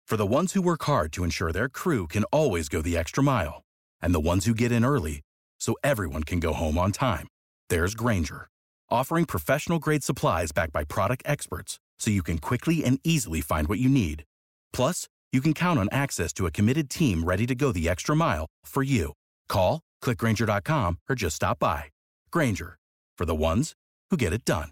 For the ones who work hard to ensure their crew can always go the extra mile, and the ones who get in early so everyone can go home on time, there's Grainger, offering professional-grade supplies backed by product experts so you can quickly and easily find what you need. Plus, you can count on access to a committed team ready to go the extra mile for you. Call, click Grainger.com, or just stop by. Grainger, for the ones who get it done.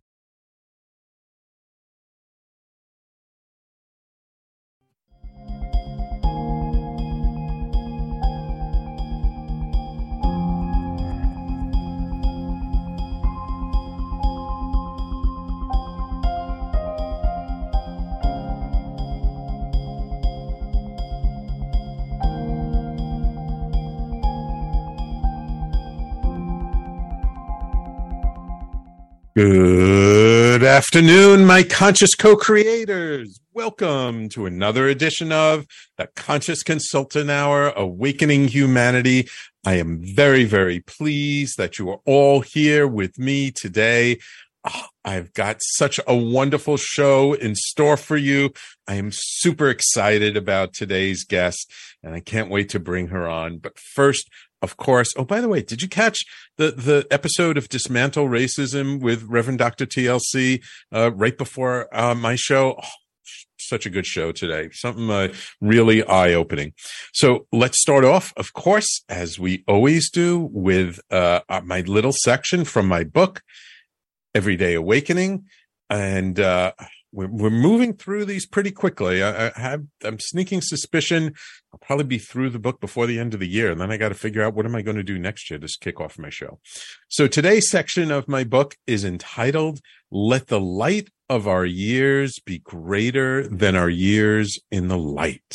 Good afternoon, my conscious co-creators. Welcome to another edition of the Conscious Consultant Hour, Awakening Humanity. I am very, very pleased that you are all here with me today. I've got such a wonderful show in store for you. I am super excited about today's guest, and I can't wait to bring her on. But first, of course, oh, by the way, did you catch the episode of Dismantle Racism with Reverend Dr. TLC right before my show? Oh, such a good show today. Something really eye-opening. So let's start off, of course, as we always do, with my little section from my book, Everyday Awakening. And we're moving through these pretty quickly. I'm sneaking suspicion I'll probably be through the book before the end of the year, and then I got to figure out what am I going to do next year to kick off my show. So today's section of my book is entitled, Let the Light of Our Years Be Greater Than Our Years in the Light.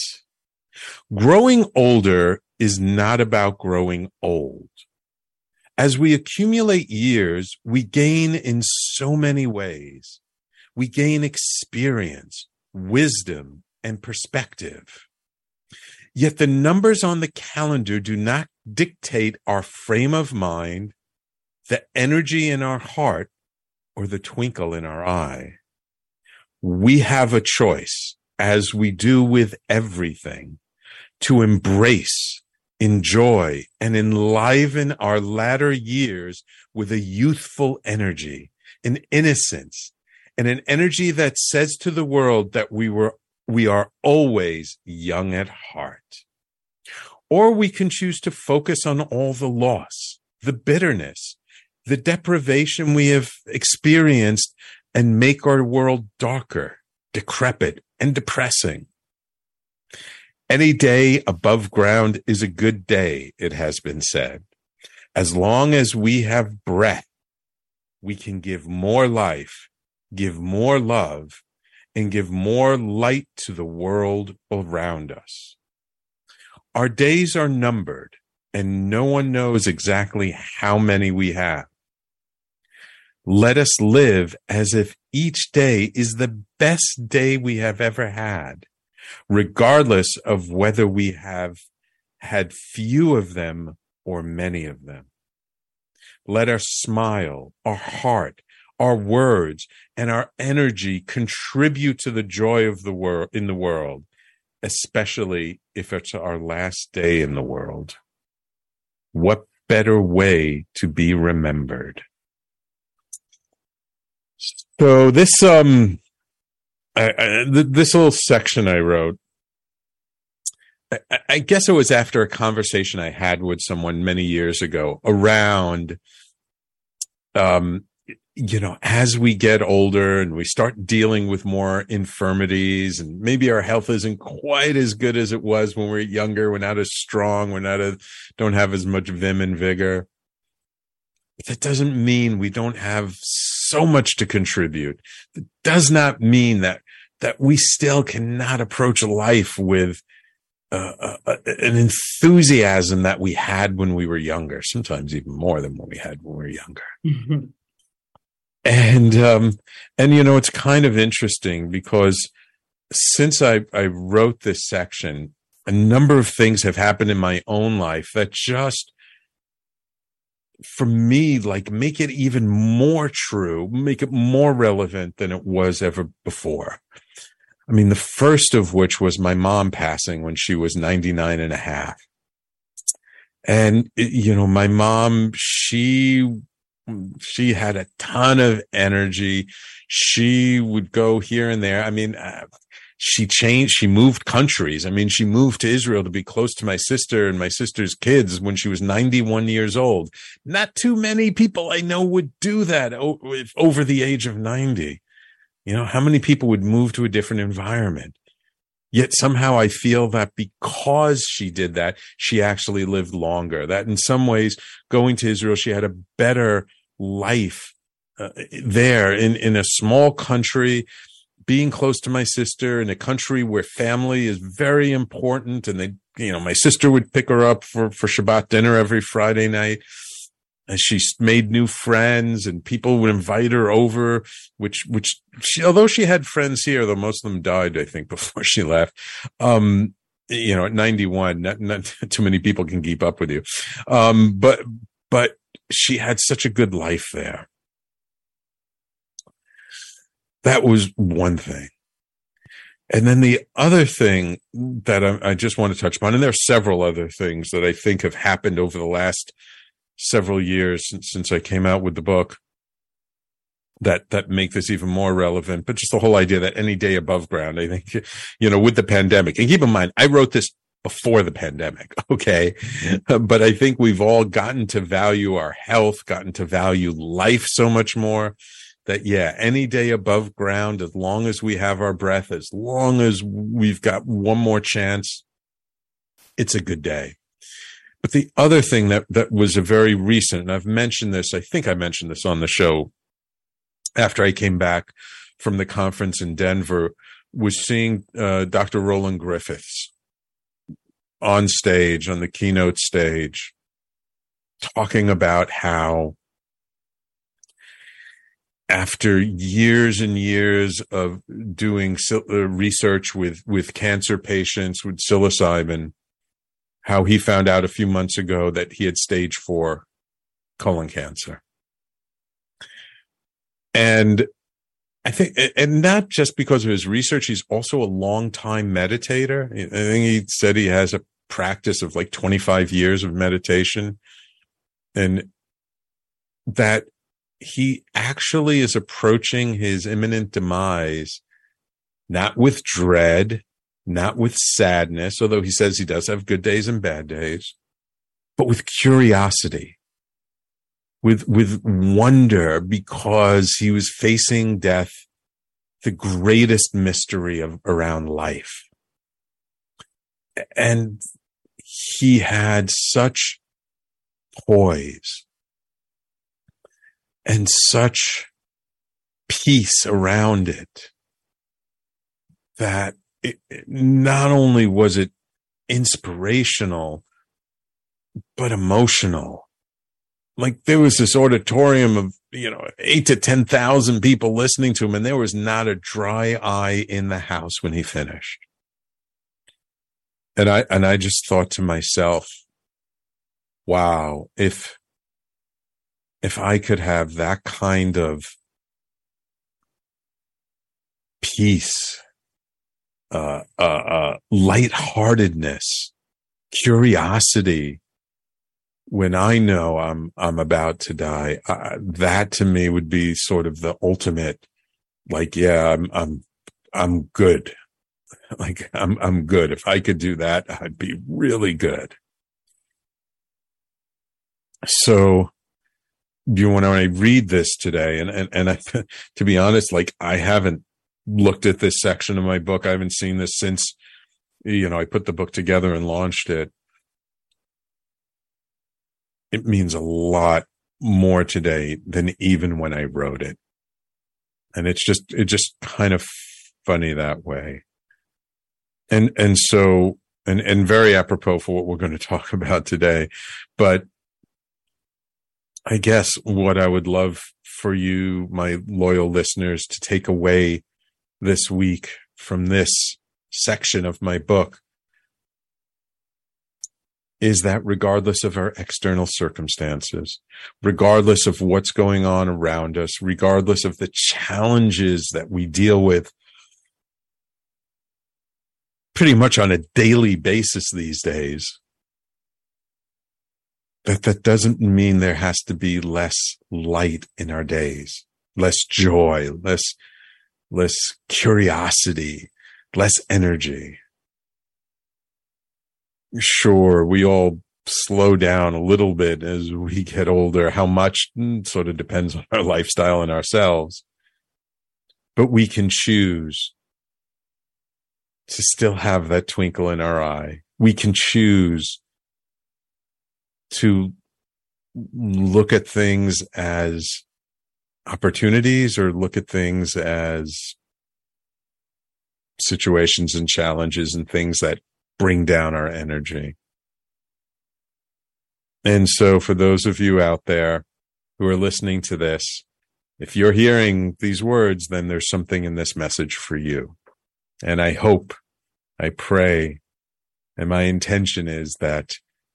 Growing older is not about growing old. As we accumulate years, we gain in so many ways. We gain experience, wisdom, and perspective. Yet the numbers on the calendar do not dictate our frame of mind, the energy in our heart, or the twinkle in our eye. We have a choice, as we do with everything, to embrace, enjoy, and enliven our latter years with a youthful energy, an innocence, and an energy that says to the world that we are always young at heart. Or we can choose to focus on all the loss, the bitterness, the deprivation we have experienced, and make our world darker, decrepit, and depressing. Any day above ground is a good day, it has been said. As long as we have breath, we can give more life, give more love, and give more light to the world around us. Our days are numbered, and no one knows exactly how many we have. Let us live as if each day is the best day we have ever had, regardless of whether we have had few of them or many of them. Let our smile, our heart, our words, and our energy contribute to the joy of the world in the world, especially if it's our last day in the world. What better way to be remembered? So this this little section I wrote, I guess it was after a conversation I had with someone many years ago around, as we get older and we start dealing with more infirmities, and maybe our health isn't quite as good as it was when we were younger. We're not as strong. Don't have as much vim and vigor. But that doesn't mean we don't have so much to contribute. It does not mean that we still cannot approach life with an enthusiasm that we had when we were younger, sometimes even more than what we had when we were younger. Mm-hmm. And it's kind of interesting because since I wrote this section, a number of things have happened in my own life that just, for me, like make it even more true, make it more relevant than it was ever before. I mean, the first of which was my mom passing when she was 99 and a half. And, my mom, she had a ton of energy. She would go here and there. I mean, she moved countries. I mean, she moved to Israel to be close to my sister and my sister's kids when she was 91 years old. Not too many people I know would do that over the age of 90. How many people would move to a different environment? Yet somehow I feel that because she did that, she actually lived longer. That in some ways, going to Israel, she had a better life there in a small country, being close to my sister in a country where family is very important. And my sister would pick her up for Shabbat dinner every Friday night. And she made new friends and people would invite her over, which although she had friends here, though most of them died, I think, before she left. At 91, not too many people can keep up with you. But she had such a good life there. That was one thing. And then the other thing that I just want to touch upon, and there are several other things that I think have happened over the last several years since I came out with the book that make this even more relevant, but just the whole idea that any day above ground, I think, with the pandemic, and keep in mind, I wrote this before the pandemic. Okay. But I think we've all gotten to value our health, gotten to value life so much more that, any day above ground, as long as we have our breath, as long as we've got one more chance, it's a good day. But the other thing that was a very recent, and I've mentioned this, I think I mentioned this on the show after I came back from the conference in Denver, was seeing Dr. Roland Griffiths on stage, on the keynote stage, talking about how after years and years of doing research with cancer patients with psilocybin, how he found out a few months ago that he had stage 4 colon cancer. And I think, and not just because of his research, he's also a long-time meditator. I think he said he has a practice of like 25 years of meditation, and that he actually is approaching his imminent demise, not with dread, not with sadness, although he says he does have good days and bad days, but with curiosity, with wonder, because he was facing death, the greatest mystery around life. And he had such poise and such peace around it that not only was it inspirational, but emotional. Like there was this auditorium of, 8 to 10,000 people listening to him, and there was not a dry eye in the house when he finished. And I just thought to myself, wow, if I could have that kind of peace, lightheartedness, curiosity, when I know I'm about to die, that to me would be sort of the ultimate, like, I'm good. Like I'm good. If I could do that, I'd be really good. So when I read this today, and I, to be honest, like I haven't looked at this section of my book. I haven't seen this since, I put the book together and launched it. It means a lot more today than even when I wrote it. And it just kind of funny that way. And so very apropos for what we're going to talk about today. But I guess what I would love for you, my loyal listeners, to take away this week from this section of my book is that regardless of our external circumstances, regardless of what's going on around us, regardless of the challenges that we deal with pretty much on a daily basis these days. That doesn't mean there has to be less light in our days, less joy, less curiosity, less energy. Sure, we all slow down a little bit as we get older. How much sort of depends on our lifestyle and ourselves. But we can choose to still have that twinkle in our eye. We can choose to look at things as opportunities or look at things as situations and challenges and things that bring down our energy. And so for those of you out there who are listening to this, if you're hearing these words, then there's something in this message for you. And I hope, I pray, and my intention is that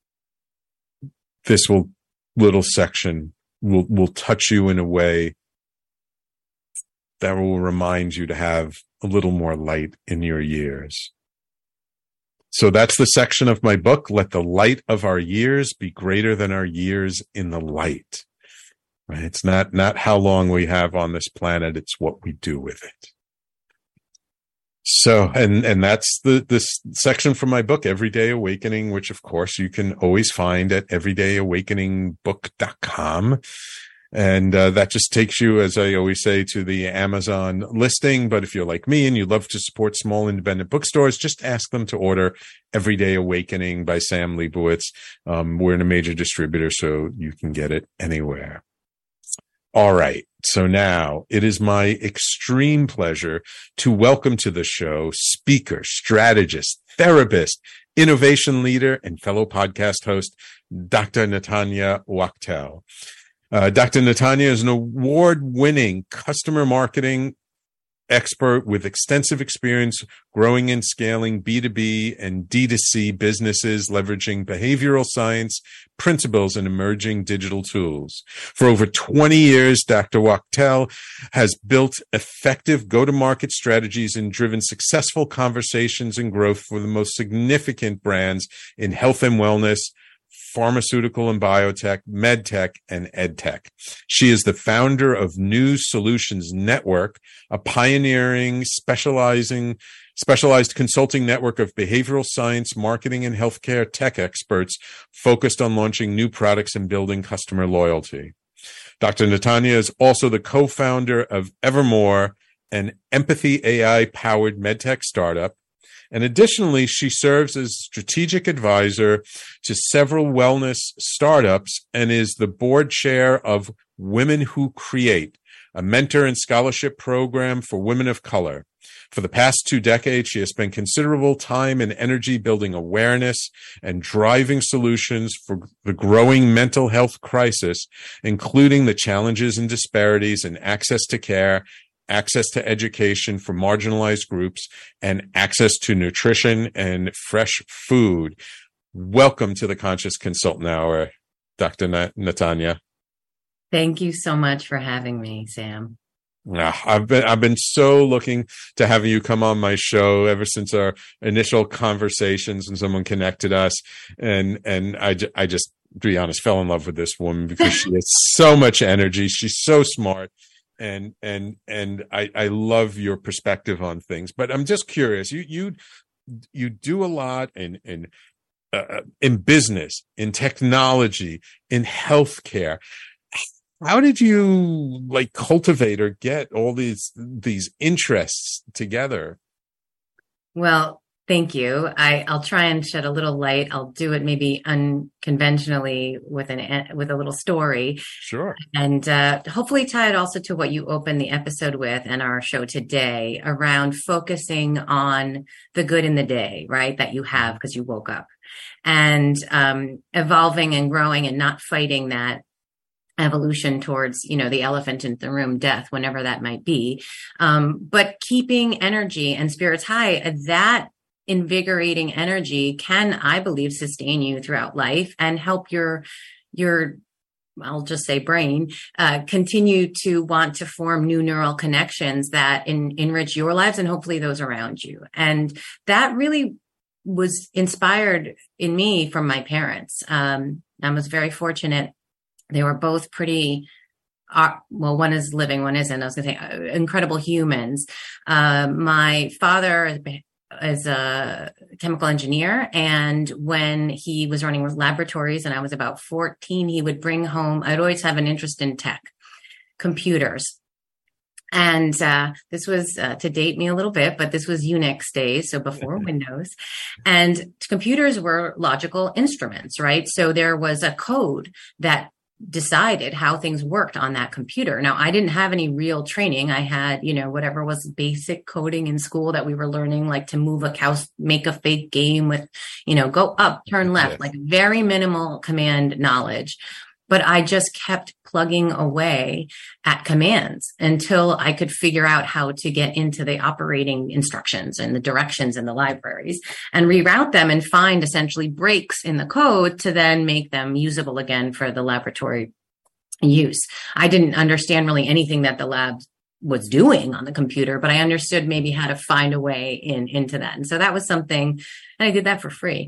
this little section will touch you in a way that will remind you to have a little more light in your years. So that's the section of my book, Let the Light of Our Years Be Greater Than Our Years in the Light. Right? It's not how long we have on this planet, it's what we do with it. So, and that's this section from my book, Everyday Awakening, which of course you can always find at everydayawakeningbook.com. And that just takes you, as I always say, to the Amazon listing. But if you're like me and you love to support small independent bookstores, just ask them to order Everyday Awakening by Sam Leibowitz. We're in a major distributor, so you can get it anywhere. All right. So now it is my extreme pleasure to welcome to the show speaker, strategist, therapist, innovation leader, and fellow podcast host, Dr. Natanya Wachtel. Dr. Natanya is an award-winning customer marketing expert with extensive experience growing and scaling B2B and D2C businesses, leveraging behavioral science principles and emerging digital tools. For over 20 years, Dr. Wachtel has built effective go-to-market strategies and driven successful conversations and growth for the most significant brands in health and wellness, pharmaceutical and biotech, medtech, and edtech. She is the founder of New Solutions Network, a pioneering, specialized consulting network of behavioral science, marketing, and healthcare tech experts focused on launching new products and building customer loyalty. Dr. Natanya is also the co-founder of Evermore, an empathy AI-powered medtech startup. And additionally, she serves as strategic advisor to several wellness startups and is the board chair of Women Who Create, a mentor and scholarship program for women of color. For the past 2 decades, she has spent considerable time and energy building awareness and driving solutions for the growing mental health crisis, including the challenges and disparities in access to care, access to education for marginalized groups, and access to nutrition and fresh food. Welcome to the Conscious Consultant Hour, Dr. Natanya. Thank you so much for having me, Sam. I've been so looking to have you come on my show ever since our initial conversations and someone connected us. And I just, to be honest, fell in love with this woman because she has so much energy. She's so smart. And I love your perspective on things, but I'm just curious. You do a lot in business, in technology, in healthcare. How did you cultivate or get all these interests together? Well, thank you. I'll try and shed a little light. I'll do it maybe unconventionally with a little story. Sure. And hopefully tie it also to what you opened the episode with and our show today around focusing on the good in the day, right? That you have because you woke up, and evolving and growing and not fighting that evolution towards, the elephant in the room, death, whenever that might be. But keeping energy and spirits high, that invigorating energy can, I believe, sustain you throughout life and help your I'll just say brain, continue to want to form new neural connections that enrich your lives and hopefully those around you. And that really was inspired in me from my parents. I was very fortunate. They were both pretty, well, one is living, one isn't. I was going to say incredible humans. My father is a chemical engineer. And when he was running laboratories and I was about 14, he would bring home, I'd always have an interest in tech, computers. And this was, to date me a little bit, but this was Unix days, so before Windows. And computers were logical instruments, right? So there was a code that decided how things worked on that computer. Now, I didn't have any real training. I had, whatever was basic coding in school that we were learning, like to move a mouse, make a fake game with, go up, turn left, like very minimal command knowledge. But I just kept plugging away at commands until I could figure out how to get into the operating instructions and the directions in the libraries and reroute them and find essentially breaks in the code to then make them usable again for the laboratory use. I didn't understand really anything that the lab was doing on the computer, but I understood maybe how to find a way into that. And so that was something, and I did that for free,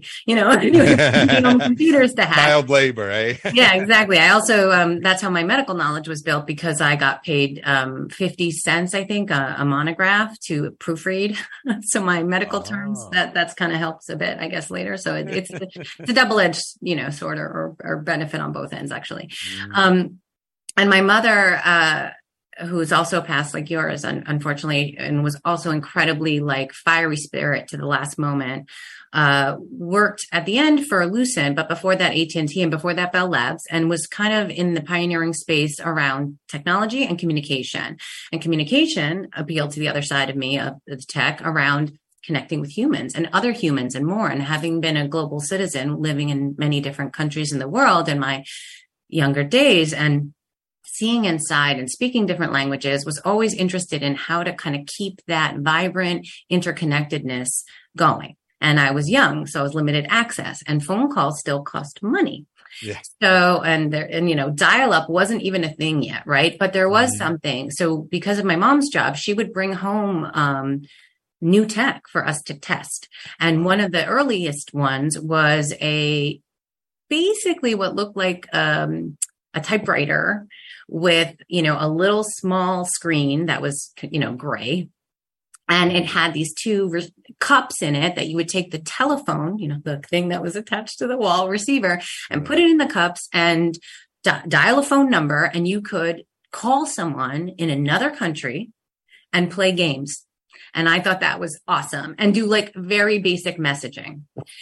computers to hack. Child labor, eh? Yeah, exactly. I also, that's how my medical knowledge was built because I got paid 50 cents, I think, a monograph to proofread. So my medical terms, that's kind of helps a bit, I guess, later. So it's a double-edged, sort of, or benefit on both ends, actually. And my mother, who's also passed like yours, unfortunately, and was also incredibly like fiery spirit to the last moment, worked at the end for Lucent, but before that AT&T and before that Bell Labs, and was kind of in the pioneering space around technology and communication. And communication appealed to the other side of me, of the tech, around connecting with humans and other humans and more. And having been a global citizen living in many different countries in the world in my younger days and seeing inside and speaking different languages, was always interested in how to kind of keep that vibrant interconnectedness going. And I was young, so I was limited access, and phone calls still cost money. Yeah. So, and dial-up wasn't even a thing yet, right? But there was something. So because of my mom's job, she would bring home new tech for us to test. And one of the earliest ones was basically what looked like a typewriter with, a little small screen that was, gray. And it had these two cups in it that you would take the telephone, the thing that was attached to the wall receiver, and put it in the cups and dial a phone number. And you could call someone in another country and play games. And I thought that was awesome, and do like very basic messaging.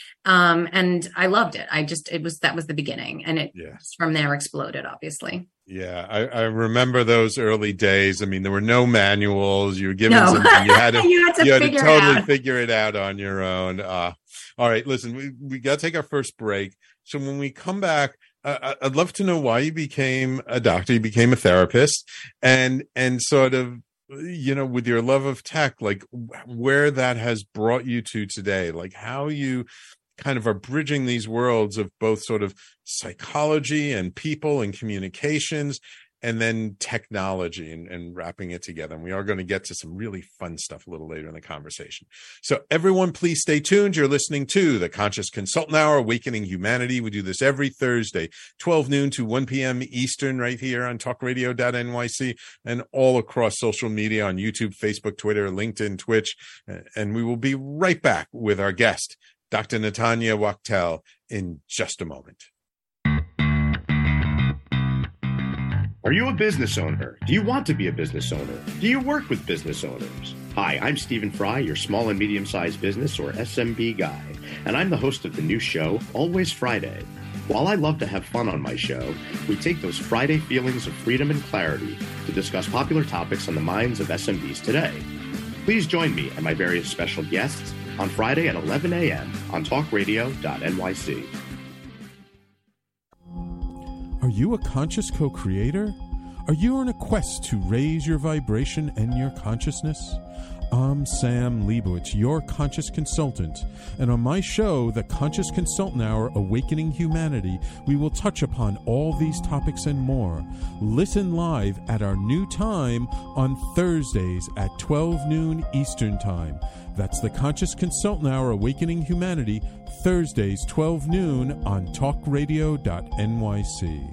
And I loved it. That was the beginning, and it from there exploded, obviously. Yeah. I remember those early days. I mean, there were no manuals. You were given something. You had to, you had to totally figure it out on your own. All right. Listen, we got to take our first break. So when we come back, I'd love to know why you became a doctor. You became a therapist, and sort of, with your love of tech, like where that has brought you to today, like how you kind of are bridging these worlds of both sort of psychology and people and communications, and then technology, and wrapping it together. And we are going to get to some really fun stuff a little later in the conversation. So everyone, please stay tuned. You're listening to the Conscious Consultant Hour, Awakening Humanity. We do this every Thursday, 12 noon to 1 p.m. Eastern, right here on talkradio.nyc and all across social media on YouTube, Facebook, Twitter, LinkedIn, Twitch. And we will be right back with our guest, Dr. Natanya Wachtel, in just a moment. Are you a business owner? Do you want to be a business owner? Do you work with business owners? Hi, I'm Stephen Fry, your small and medium-sized business, or SMB guy, and I'm the host of the new show, Always Friday. While I love to have fun on my show, we take those Friday feelings of freedom and clarity to discuss popular topics on the minds of SMBs today. Please join me and my various special guests on Friday at 11 a.m. on talkradio.nyc. Are you a conscious co-creator? Are you on a quest to raise your vibration and your consciousness? I'm Sam Leibowitz, your conscious consultant, and on my show, The Conscious Consultant Hour, Awakening Humanity, we will touch upon all these topics and more. Listen live at our new time on Thursdays at 12 noon Eastern Time. That's The Conscious Consultant Hour, Awakening Humanity, Thursdays, 12 noon on talkradio.nyc.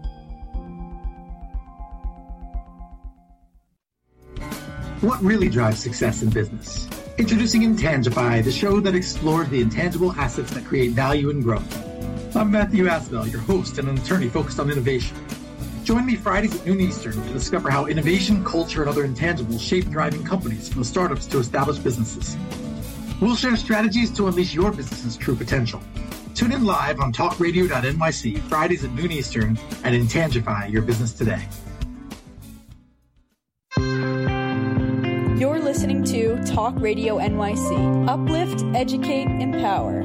What really drives success in business? Introducing Intangify, the show that explores the intangible assets that create value and growth. I'm Matthew Asbell, your host and an attorney focused on innovation. Join me Fridays at noon Eastern to discover how innovation, culture, and other intangibles shape thriving companies from startups to established businesses. We'll share strategies to unleash your business's true potential. Tune in live on talkradio.nyc Fridays at noon Eastern and Intangify your business today. You're listening to Talk Radio NYC. Uplift, educate, empower.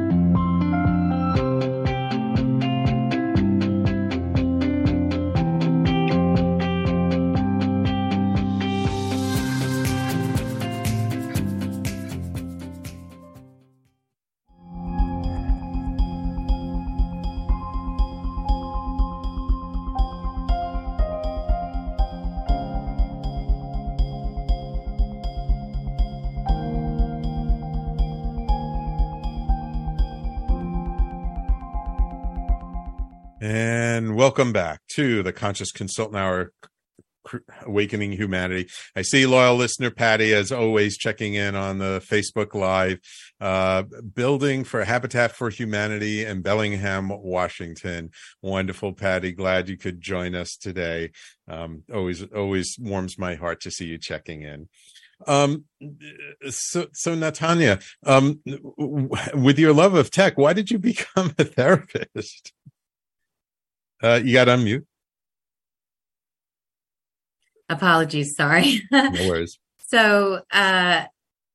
And welcome back to the Conscious Consultant Hour, Awakening Humanity. I see loyal listener Patty, as always, checking in on the Facebook Live, building for Habitat for Humanity in Bellingham, Washington. Wonderful, Patty. Glad you could join us today. Always warms my heart to see you checking in. So Natanya, with your love of tech, why did you become a therapist? You got to unmute. Apologies. Sorry. No worries. So, I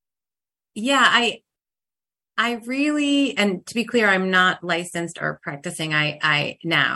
really, and to be clear, I'm not licensed or practicing. I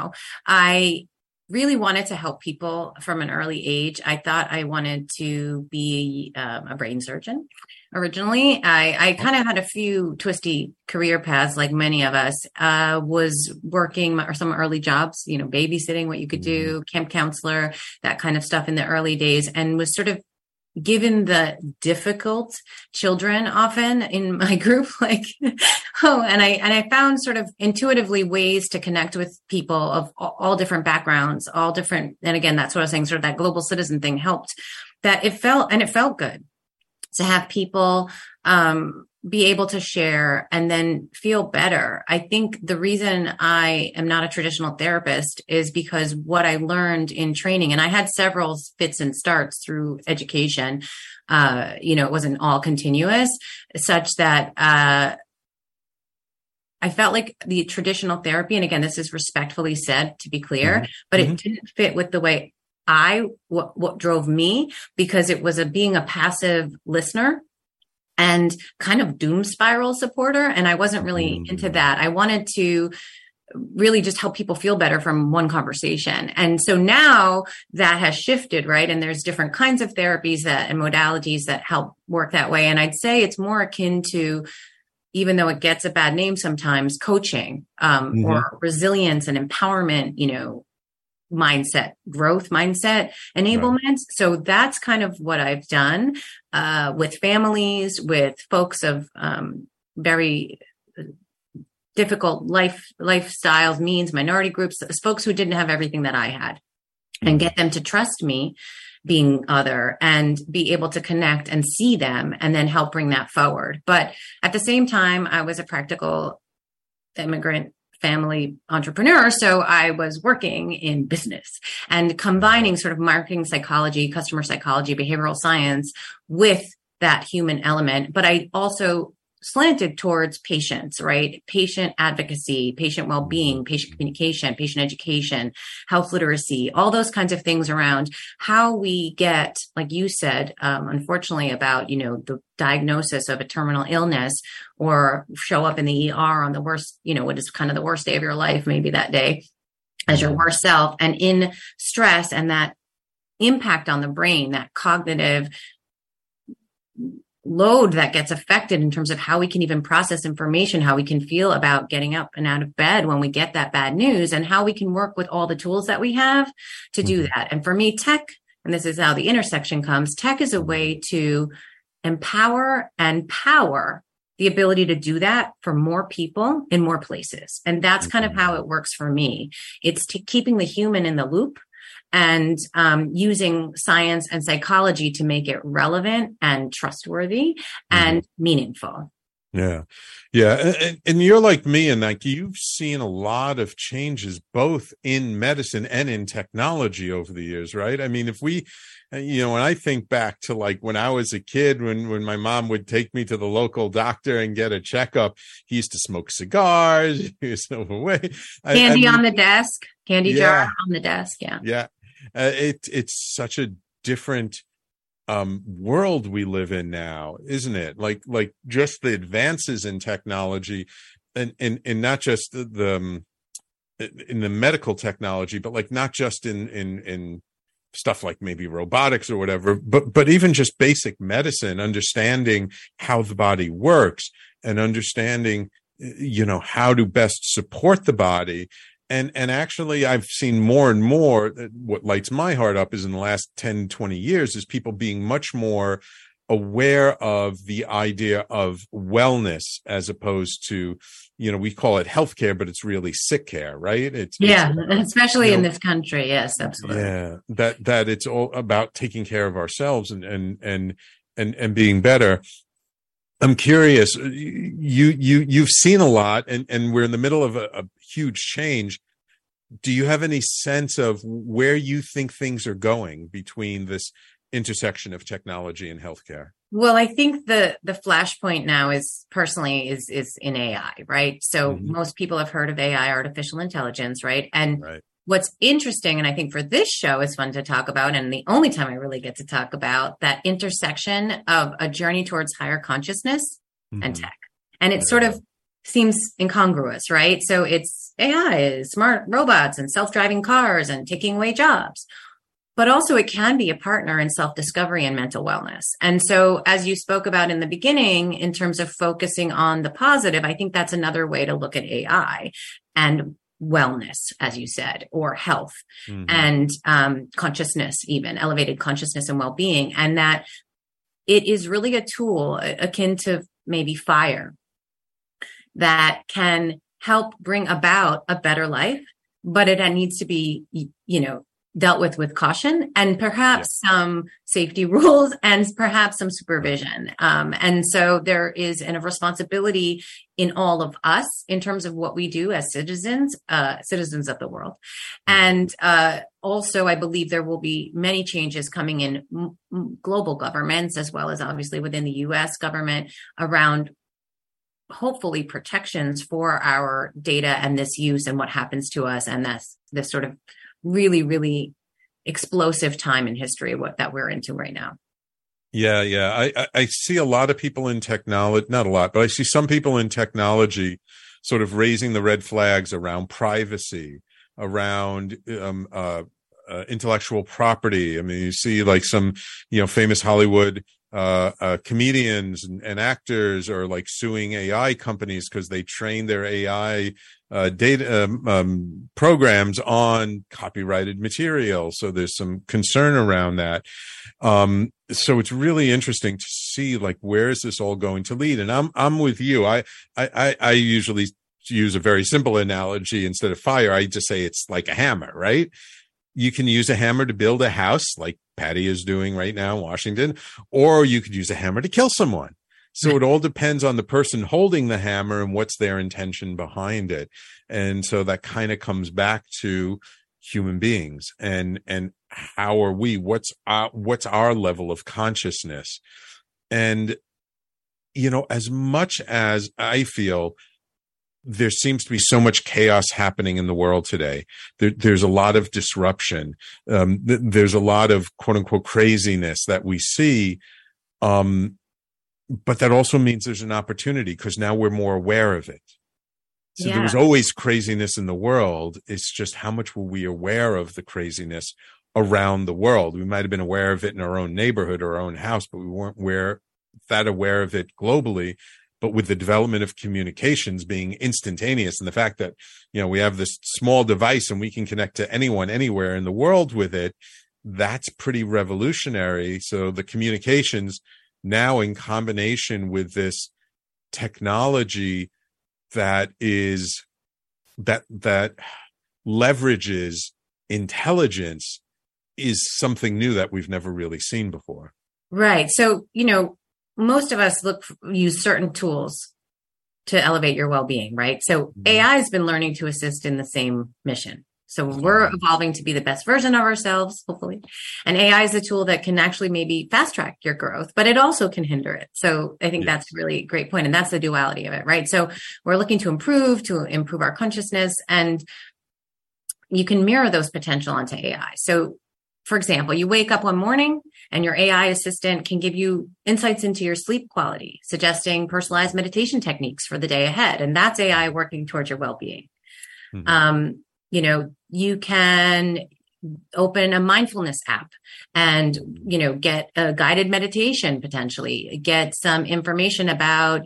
really wanted to help people from an early age. I thought I wanted to be a brain surgeon. Originally, I kind of had a few twisty career paths, like many of us. Was working or some early jobs, babysitting, what you could do, camp counselor, that kind of stuff in the early days, and was sort of given the difficult children often in my group, and I found sort of intuitively ways to connect with people of all different backgrounds, all different. And again, that's what I was saying, sort of that global citizen thing helped, that it felt good to have people be able to share and then feel better. I think the reason I am not a traditional therapist is because what I learned in training, and I had several fits and starts through education, it wasn't all continuous, such that I felt like the traditional therapy, and again, this is respectfully said, to be clear, but it didn't fit with the way what drove me, because it was being a passive listener and kind of doom spiral supporter. And I wasn't really into that. I wanted to really just help people feel better from one conversation. And so now that has shifted, right? And there's different kinds of therapies and modalities that help work that way. And I'd say it's more akin to, even though it gets a bad name sometimes, coaching, or resilience and empowerment, mindset, growth mindset, enablement. Right. So that's kind of what I've done with families, with folks of very difficult lifestyles, means, minority groups, folks who didn't have everything that I had, and get them to trust me being other and be able to connect and see them and then help bring that forward. But at the same time, I was a practical immigrant family entrepreneur. So I was working in business and combining sort of marketing psychology, customer psychology, behavioral science with that human element. But I also slanted towards patients, right? Patient advocacy, patient well-being, patient communication, patient education, health literacy, all those kinds of things around how we get, like you said, unfortunately, about, the diagnosis of a terminal illness, or show up in the ER on the worst, what is kind of the worst day of your life, maybe that day, as your worst self, and in stress, and that impact on the brain, that cognitive load that gets affected in terms of how we can even process information, how we can feel about getting up and out of bed when we get that bad news, and how we can work with all the tools that we have to do that. And for me, tech, and this is how the intersection comes, tech is a way to empower and power the ability to do that for more people in more places. And that's kind of how it works for me. It's keeping the human in the loop and using science and psychology to make it relevant and trustworthy and meaningful. Yeah. Yeah. And you're like me, and like you've seen a lot of changes both in medicine and in technology over the years, right? I mean, if we, when I think back to like when I was a kid, when my mom would take me to the local doctor and get a checkup, he used to smoke cigars, he was overweight. Candy on the desk, candy jar on the desk. Yeah. Yeah. It's such a different world we live in now, isn't it? Like just the advances in technology and not just the in the medical technology, but like not just in stuff like maybe robotics or whatever, but even just basic medicine, understanding how the body works and understanding, how to best support the body. And actually, I've seen more and more, what lights my heart up is in the last 10, 20 years is people being much more aware of the idea of wellness as opposed to, we call it healthcare, but it's really sick care, right? It's especially in this country. Yes, absolutely. Yeah, that it's all about taking care of ourselves and being better. I'm curious, you've seen a lot and we're in the middle of a huge change. Do you have any sense of where you think things are going between this intersection of technology and healthcare? Well, I think the flashpoint now is in AI, right? So most people have heard of AI, artificial intelligence, right? And what's interesting, and I think for this show is fun to talk about, and the only time I really get to talk about that intersection of a journey towards higher consciousness and tech. And it sort of seems incongruous, right? So it's AI, smart robots and self-driving cars and taking away jobs. But also it can be a partner in self-discovery and mental wellness. And so as you spoke about in the beginning, in terms of focusing on the positive, I think that's another way to look at AI and wellness, as you said, or health and consciousness, even elevated consciousness and well-being. And that it is really a tool akin to maybe fire that can help bring about a better life, but it needs to be, dealt with caution and perhaps some safety rules and perhaps some supervision. And so there is a responsibility in all of us in terms of what we do as citizens of the world. And also, I believe there will be many changes coming in global governments, as well as obviously within the U.S. government around hopefully protections for our data and this use and what happens to us. And that's this sort of really, really explosive time in history that we're into right now. Yeah. I see a lot of people in technology, not a lot, but I see some people in technology sort of raising the red flags around privacy, around intellectual property. I mean, you see like some, famous Hollywood comedians and actors are like suing AI companies because they train their AI data programs on copyrighted material. So there's some concern around that. So it's really interesting to see like where is this all going to lead? And I'm with you. I usually use a very simple analogy instead of fire. I just say it's like a hammer, right? You can use a hammer to build a house like Patty is doing right now in Washington, or you could use a hammer to kill someone. So it all depends on the person holding the hammer and what's their intention behind it. And so that kind of comes back to human beings and how are we, what's our level of consciousness? And, as much as I feel there seems to be so much chaos happening in the world today. There's a lot of disruption. There's a lot of quote unquote craziness that we see. But that also means there's an opportunity because now we're more aware of it. So there was always craziness in the world. It's just how much were we aware of the craziness around the world? We might have been aware of it in our own neighborhood or our own house, but we weren't that aware of it globally, but with the development of communications being instantaneous and the fact that, we have this small device and we can connect to anyone, anywhere in the world with it, that's pretty revolutionary. So the communications now in combination with this technology that leverages intelligence is something new that we've never really seen before. Right. So, most of us use certain tools to elevate your well-being, right? So AI has been learning to assist in the same mission. So we're evolving to be the best version of ourselves, hopefully. And AI is a tool that can actually maybe fast track your growth, but it also can hinder it. So I think that's a really great point. And that's the duality of it, right? So we're looking to improve our consciousness, and you can mirror those potential onto AI. So for example, you wake up one morning and your AI assistant can give you insights into your sleep quality, suggesting personalized meditation techniques for the day ahead. And that's AI working towards your well-being. Mm-hmm. You can open a mindfulness app and, get a guided meditation, potentially get some information about,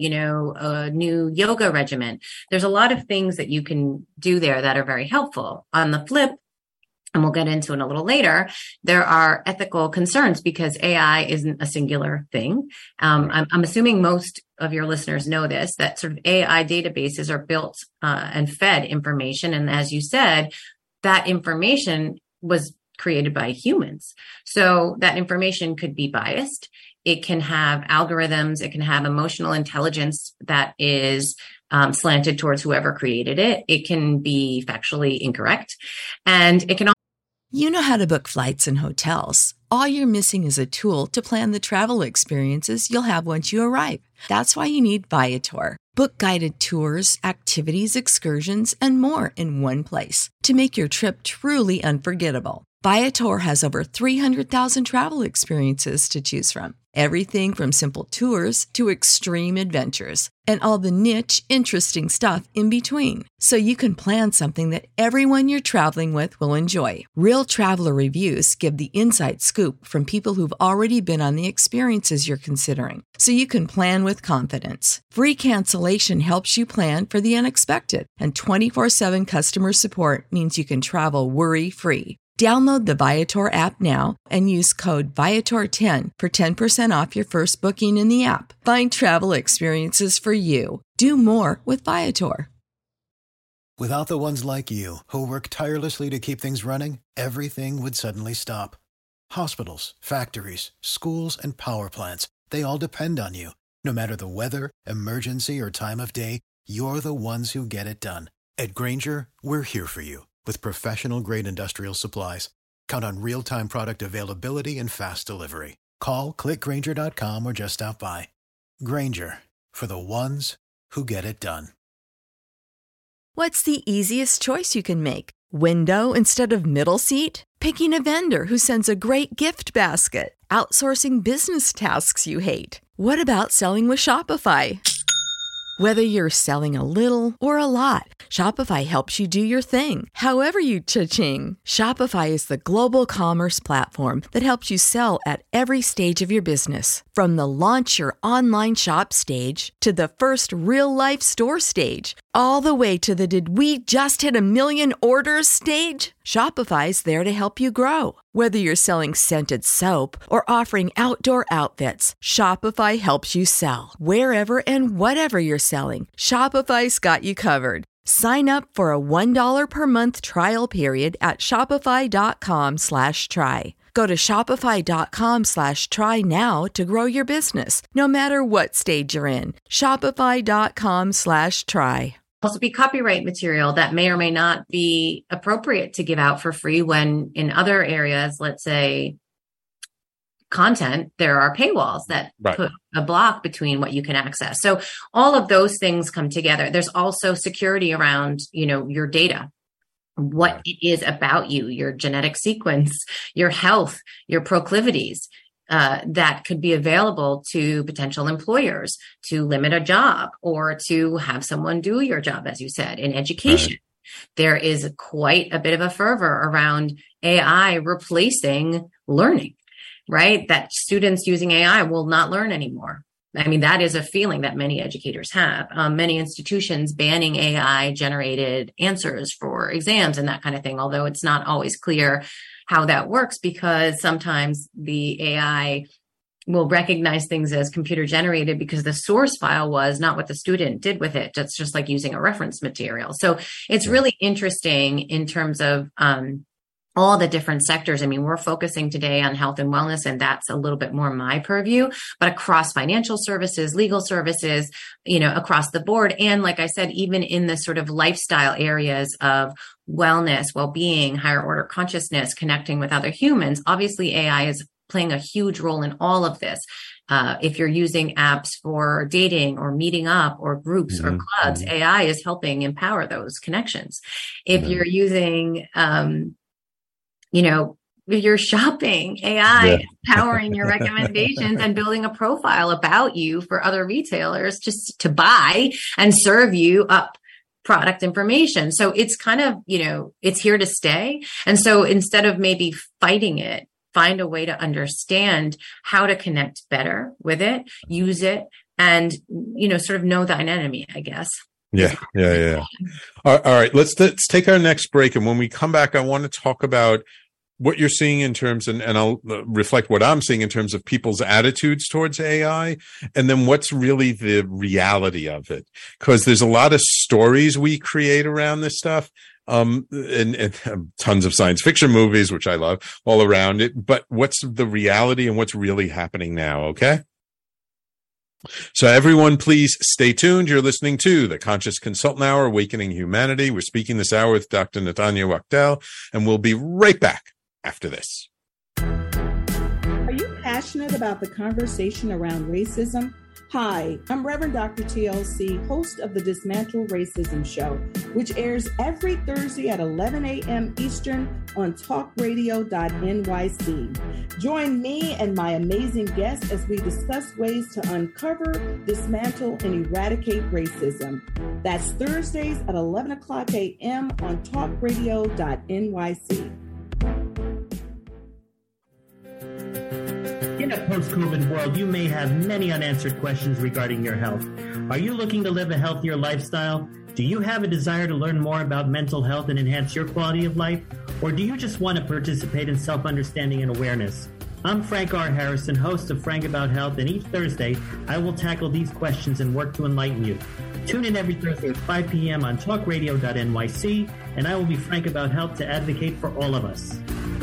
a new yoga regimen. There's a lot of things that you can do there that are very helpful. On the flip, and we'll get into it a little later, there are ethical concerns because AI isn't a singular thing. I'm assuming most of your listeners know this, that sort of AI databases are built and fed information. And as you said, that information was created by humans. So that information could be biased. It can have algorithms. It can have emotional intelligence that is slanted towards whoever created it. It can be factually incorrect. And it can You know how to book flights and hotels. All you're missing is a tool to plan the travel experiences you'll have once you arrive. That's why you need Viator. Book guided tours, activities, excursions, and more in one place to make your trip truly unforgettable. Viator has over 300,000 travel experiences to choose from. Everything from simple tours to extreme adventures and all the niche, interesting stuff in between. So you can plan something that everyone you're traveling with will enjoy. Real traveler reviews give the inside scoop from people who've already been on the experiences you're considering. So you can plan with confidence. Free cancellation helps you plan for the unexpected. And 24/7 customer support means you can travel worry-free. Download the Viator app now and use code Viator10 for 10% off your first booking in the app. Find travel experiences for you. Do more with Viator. Without the ones like you, who work tirelessly to keep things running, everything would suddenly stop. Hospitals, factories, schools, and power plants, they all depend on you. No matter the weather, emergency, or time of day, you're the ones who get it done. At Grainger, we're here for you. With professional-grade industrial supplies, count on real-time product availability and fast delivery. Call, click Grainger.com, or just stop by. Grainger, for the ones who get it done. What's the easiest choice you can make? Window instead of middle seat? Picking a vendor who sends a great gift basket? Outsourcing business tasks you hate? What about selling with Shopify? Whether you're selling a little or a lot, Shopify helps you do your thing, however you cha-ching. Shopify is the global commerce platform that helps you sell at every stage of your business. From the launch your online shop stage to the first real-life store stage, all the way to the did we just hit 1 million orders stage. Shopify's there to help you grow. Whether you're selling scented soap or offering outdoor outfits, Shopify helps you sell. Wherever and whatever you're selling, Shopify's got you covered. Sign up for a $1 per month trial period at shopify.com/try. Go to shopify.com/try now to grow your business, no matter what stage you're in. Shopify.com/try. Also be copyright material that may or may not be appropriate to give out for free when in other areas, let's say content, there are paywalls that put a block between what you can access. So all of those things come together. There's also security around, your data, what it is about you, your genetic sequence, your health, your proclivities. That could be available to potential employers to limit a job or to have someone do your job, as you said, in education. Right. There is quite a bit of a fervor around AI replacing learning, right? That students using AI will not learn anymore. I mean, that is a feeling that many educators have. Many institutions banning AI generated answers for exams and that kind of thing, although it's not always clear how that works, because sometimes the AI will recognize things as computer generated because the source file was not what the student did with it. That's just like using a reference material. So it's really interesting in terms of all the different sectors. I mean, we're focusing today on health and wellness, and that's a little bit more my purview, but across financial services, legal services, across the board. And like I said, even in the sort of lifestyle areas of wellness, well-being, higher order consciousness, connecting with other humans, obviously AI is playing a huge role in all of this. If you're using apps for dating or meeting up or groups or clubs, AI is helping empower those connections. If you're using, if you're shopping, AI is powering your recommendations and building a profile about you for other retailers just to buy and serve you up product information. So it's kind of, it's here to stay. And so instead of maybe fighting it, find a way to understand how to connect better with it, use it, and, sort of know thine enemy, I guess. Yeah. All right. Let's take our next break. And when we come back, I want to talk about what you're seeing in terms, and I'll reflect what I'm seeing in terms of people's attitudes towards AI, and then what's really the reality of it. Because there's a lot of stories we create around this stuff, and tons of science fiction movies, which I love, all around it. But what's the reality and what's really happening now? Okay. So everyone, please stay tuned. You're listening to the Conscious Consultant Hour, Awakening Humanity. We're speaking this hour with Dr. Netanya Wachtel, and we'll be right back after this. Are you passionate about the conversation around racism? Hi, I'm Reverend Dr. TLC, host of the Dismantle Racism Show, which airs every Thursday at 11 a.m. Eastern on talkradio.nyc. Join me and my amazing guests as we discuss ways to uncover, dismantle, and eradicate racism. That's Thursdays at 11 o'clock a.m. on talkradio.nyc. In a post-COVID world, you may have many unanswered questions regarding your health. Are you looking to live a healthier lifestyle? Do you have a desire to learn more about mental health and enhance your quality of life? Or do you just want to participate in self-understanding and awareness? I'm Frank R. Harrison, host of Frank About Health, and each Thursday, I will tackle these questions and work to enlighten you. Tune in every Thursday at 5 p.m. on talkradio.nyc, and I will be Frank About Health to advocate for all of us.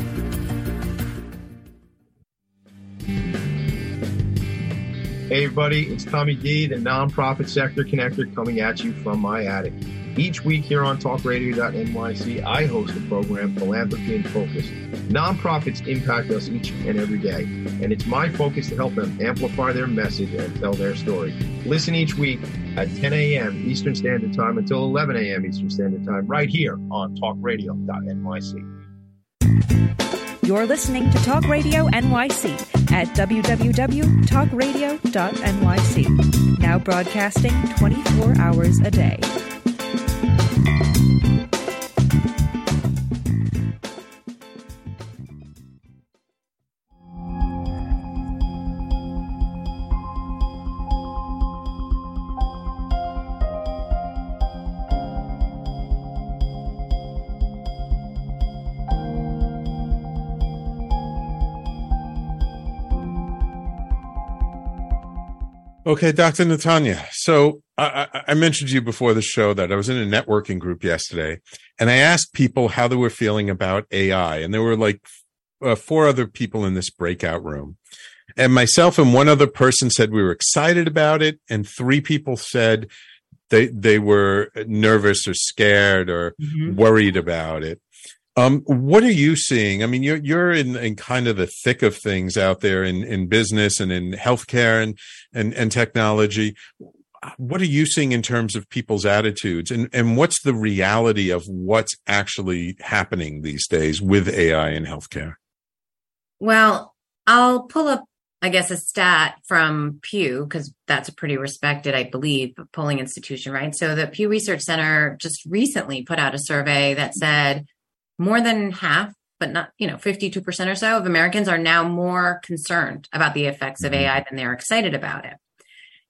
Hey everybody, it's Tommy D, the Nonprofit Sector Connector, coming at you from my attic. Each week here on talkradio.nyc, I host a program, Philanthropy in Focus. Nonprofits impact us each and every day, and it's my focus to help them amplify their message and tell their story. Listen each week at 10 a.m. Eastern Standard Time until 11 a.m. Eastern Standard Time right here on talkradio.nyc. You're listening to Talk Radio NYC at www.talkradio.nyc. Now broadcasting 24 hours a day. Okay, Dr. Netanya. So I mentioned to you before the show that I was in a networking group yesterday, and I asked people how they were feeling about AI. And there were like 4 other people in this breakout room. And myself and one other person said we were excited about it. And 3 people said they were nervous or scared or worried about it. What are you seeing? I mean, you're in kind of the thick of things out there in business and in healthcare and technology. What are you seeing in terms of people's attitudes, and what's the reality of what's actually happening these days with AI in healthcare? Well, I'll pull up, I guess, a stat from Pew, because that's a pretty respected, I believe, polling institution, right? So the Pew Research Center just recently put out a survey that said more than half, but not, 52% or so of Americans are now more concerned about the effects of AI than they're excited about it.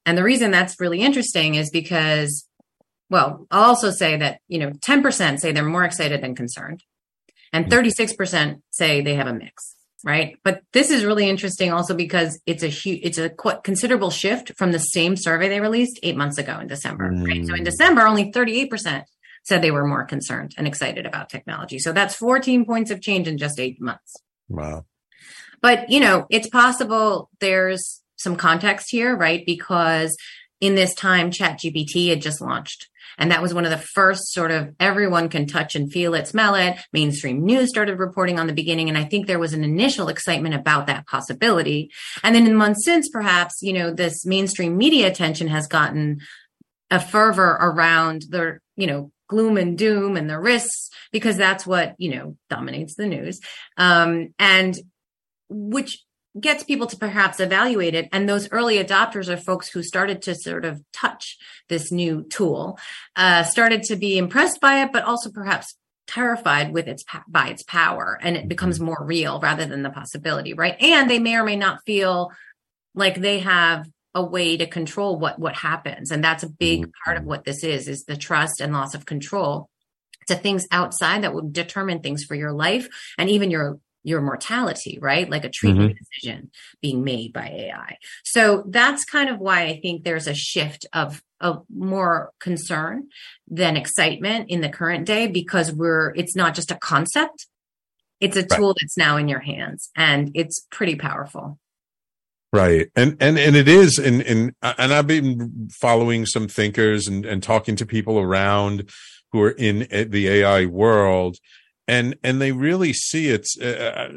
And the reason that's really interesting is because, well, I'll also say that, 10% say they're more excited than concerned, and 36% say they have a mix, right? But this is really interesting also because it's a quite considerable shift from the same survey they released 8 months ago in December, right? So in December, only 38% said they were more concerned and excited about technology. So that's 14 points of change in just 8 months. Wow. But, it's possible there's some context here, right? Because in this time, ChatGPT had just launched. And that was one of the first sort of everyone can touch and feel it, smell it. Mainstream news started reporting on the beginning. And I think there was an initial excitement about that possibility. And then in the months since, perhaps, this mainstream media attention has gotten a fervor around the, gloom and doom and the risks, because that's what, dominates the news. And which gets people to perhaps evaluate it. And those early adopters are folks who started to sort of touch this new tool, started to be impressed by it, but also perhaps terrified with by its power. And it becomes more real rather than the possibility, right? And they may or may not feel like they have a way to control what happens. And that's a big part of what this is the trust and loss of control to things outside that will determine things for your life and even your mortality, right? Like a treatment decision being made by AI. So that's kind of why I think there's a shift of more concern than excitement in the current day, because it's not just a concept. It's a tool that's now in your hands, and it's pretty powerful. Right. And it is, and I've been following some thinkers and talking to people around who are in the AI world. And they really see it's a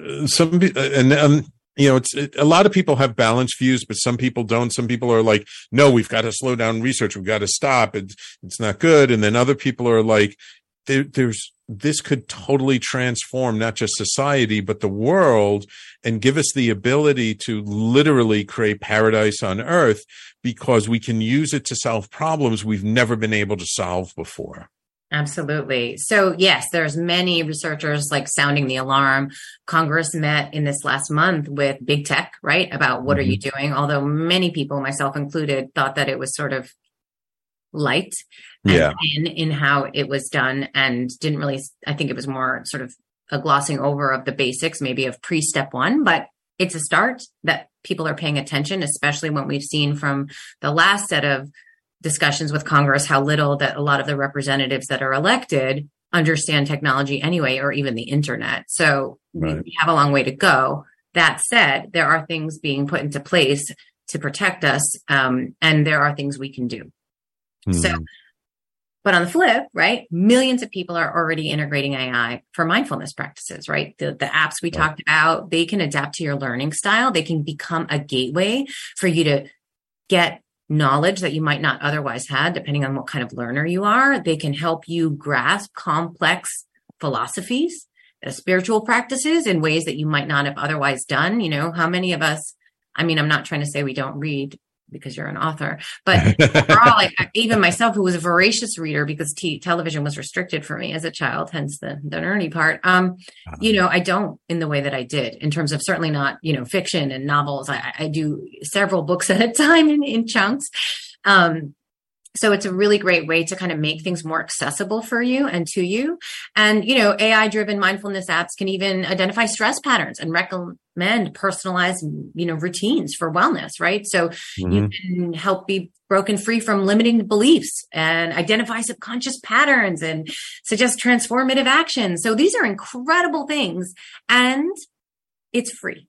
lot of people have balanced views, but some people don't. Some people are like, no, we've got to slow down research. We've got to stop. It's not good. And then other people are like, this could totally transform not just society, but the world, and give us the ability to literally create paradise on earth, because we can use it to solve problems we've never been able to solve before. Absolutely. So yes, there's many researchers like sounding the alarm. Congress met in this last month with big tech, right? About what are you doing? Although many people, myself included, thought that it was sort of light in how it was done, and didn't really, I think it was more sort of a glossing over of the basics, maybe of pre-step one, but it's a start that people are paying attention, especially when we've seen from the last set of discussions with Congress, how little that a lot of the representatives that are elected understand technology anyway, or even the internet. So we have a long way to go. That said, there are things being put into place to protect us. And there are things we can do. So, but on the flip, right, millions of people are already integrating AI for mindfulness practices, right? The apps we talked about, they can adapt to your learning style. They can become a gateway for you to get knowledge that you might not otherwise have, depending on what kind of learner you are. They can help you grasp complex philosophies, spiritual practices in ways that you might not have otherwise done. How many of us, I'm not trying to say we don't read because you're an author, but overall, even myself, who was a voracious reader because television was restricted for me as a child, hence the nerdy part. I don't in the way that I did, in terms of certainly not, fiction and novels. I do several books at a time in chunks. So it's a really great way to kind of make things more accessible for you and to you. And, AI-driven mindfulness apps can even identify stress patterns and recommend personalized, routines for wellness, right? So you can help be broken free from limiting beliefs and identify subconscious patterns and suggest transformative action. So these are incredible things, and it's free.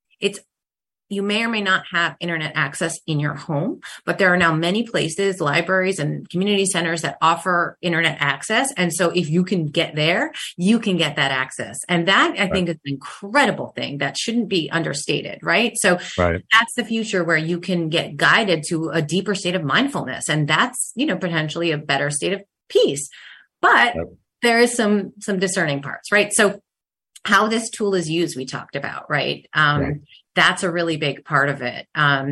You may or may not have internet access in your home, but there are now many places, libraries and community centers that offer internet access. And so if you can get there, you can get that access. And that, I think, is an incredible thing that shouldn't be understated, right? So that's the future, where you can get guided to a deeper state of mindfulness. And that's, potentially a better state of peace. But there is some discerning parts, right? So how this tool is used, we talked about, right? That's a really big part of it.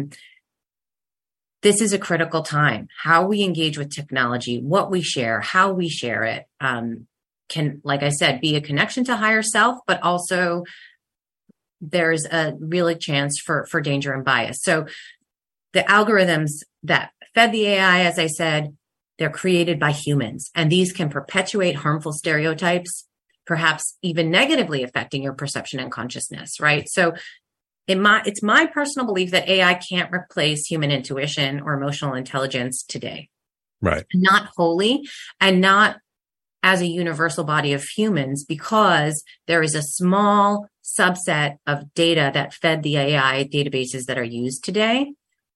This is a critical time. How we engage with technology, what we share, how we share it, can, like I said, be a connection to higher self, but also there's a really chance for danger and bias. So the algorithms that fed the AI, as I said, they're created by humans, and these can perpetuate harmful stereotypes, perhaps even negatively affecting your perception and consciousness, right? So it's my personal belief that AI can't replace human intuition or emotional intelligence today. Right. Not wholly, and not as a universal body of humans, because there is a small subset of data that fed the AI databases that are used today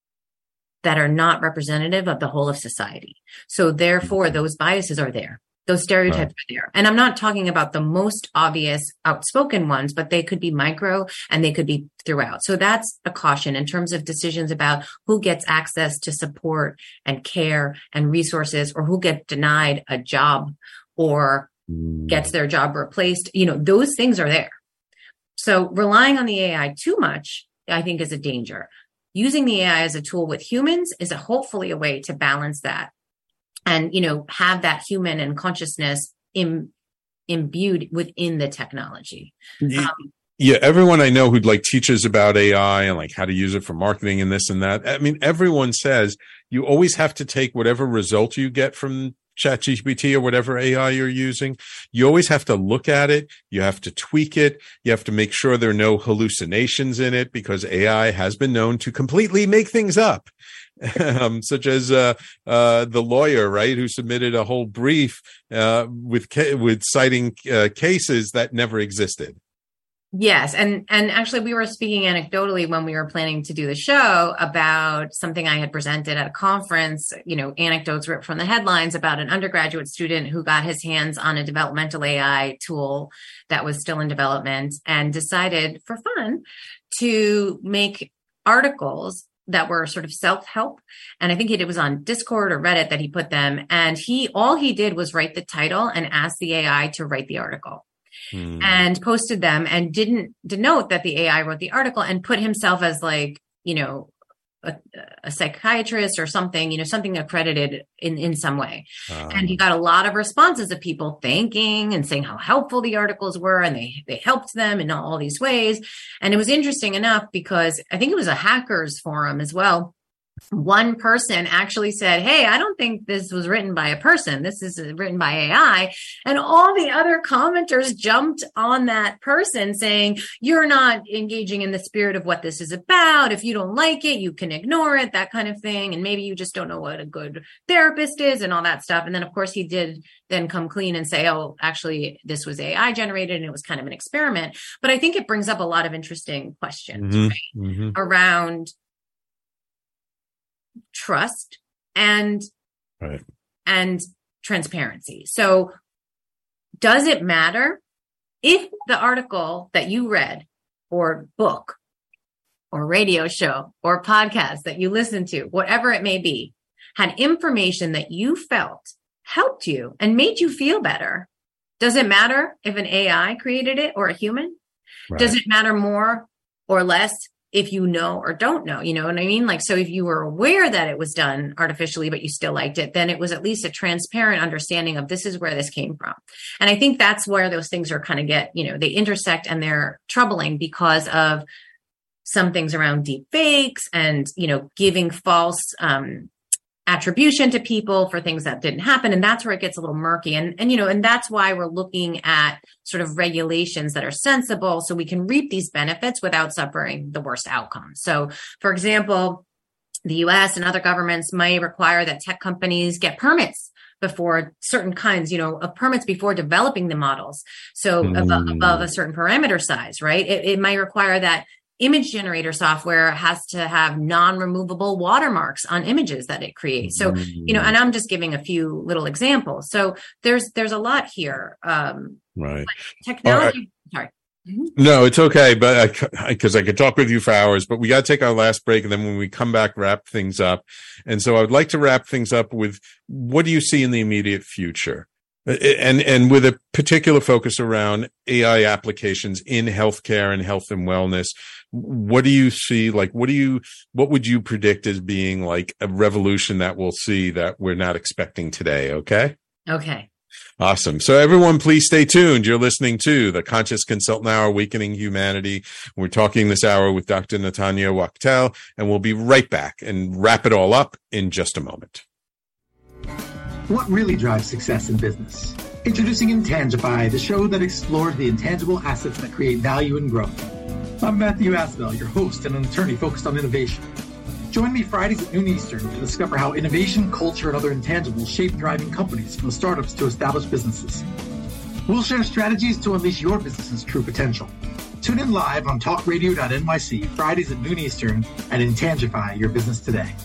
that are not representative of the whole of society. So therefore, those biases are there. Those stereotypes are there. And I'm not talking about the most obvious outspoken ones, but they could be micro and they could be throughout. So that's a caution in terms of decisions about who gets access to support and care and resources, or who gets denied a job or gets their job replaced. You know, those things are there. So relying on the AI too much, I think, is a danger. Using the AI as a tool with humans is hopefully a way to balance that and, you know, have that human and consciousness imbued within the technology. Yeah, everyone I know who like teaches about AI and like how to use it for marketing and this and that. I mean, everyone says you always have to take whatever result you get from ChatGPT or whatever AI you're using. You always have to look at it. You have to tweak it. You have to make sure there are no hallucinations in it, because AI has been known to completely make things up. Such as the lawyer, right, who submitted a whole brief with citing cases that never existed. Yes. And actually, we were speaking anecdotally when we were planning to do the show about something I had presented at a conference, you know, anecdotes ripped from the headlines about an undergraduate student who got his hands on a developmental AI tool that was still in development and decided for fun to make articles that were sort of self-help. And I think it was on Discord or Reddit that he put them. And all he did was write the title and ask the AI to write the article. And posted them, and didn't denote that the AI wrote the article, and put himself as like, you know, a psychiatrist or something, you know, something accredited in some way. And he got a lot of responses of people thanking and saying how helpful the articles were, and they helped them in all these ways. And it was interesting enough because I think it was a hackers forum as well. One person actually said, "Hey, I don't think this was written by a person. This is written by AI." And all the other commenters jumped on that person saying, "You're not engaging in the spirit of what this is about. If you don't like it, you can ignore it," that kind of thing. And maybe you just don't know what a good therapist is and all that stuff. And then, of course, he did then come clean and say, "Oh, actually, this was AI generated and it was kind of an experiment." But I think it brings up a lot of interesting questions right? Around trust and transparency. So does it matter if the article that you read or book or radio show or podcast that you listen to, whatever it may be, had information that you felt helped you and made you feel better? Does it matter if an AI created it or a human? Right. Does it matter more or less if you know or don't know? You know what I mean? Like, so if you were aware that it was done artificially, but you still liked it, then it was at least a transparent understanding of this is where this came from. And I think that's where those things are kind of they intersect, and they're troubling because of some things around deep fakes and, you know, giving false, attribution to people for things that didn't happen. And that's where it gets a little murky. And, you know, and that's why we're looking at sort of regulations that are sensible so we can reap these benefits without suffering the worst outcomes. So, for example, the US and other governments may require that tech companies get permits before certain kinds, you know, of permits before developing the models. So above a certain parameter size, right? It might require that image generator software has to have non-removable watermarks on images that it creates. So, you know, and I'm just giving a few little examples. So there's a lot here. Right. Technology. Sorry. No, it's okay. But because I could talk with you for hours, but we got to take our last break. And then when we come back, wrap things up. And so I would like to wrap things up with, what do you see in the immediate future? And with a particular focus around AI applications in healthcare and health and wellness. What do you see? Like, what would you predict as being like a revolution that we'll see that we're not expecting today? Okay. Awesome. So everyone, please stay tuned. You're listening to the Conscious Consultant Hour, Awakening Humanity. We're talking this hour with Dr. Natanya Wachtel, and we'll be right back and wrap it all up in just a moment. What really drives success in business? Introducing Intangify, the show that explores the intangible assets that create value and growth. I'm Matthew Asbell, your host and an attorney focused on innovation. Join me Fridays at noon Eastern to discover how innovation, culture, and other intangibles shape thriving companies from startups to established businesses. We'll share strategies to unleash your business's true potential. Tune in live on talkradio.nyc Fridays at noon Eastern and Intangify your business today.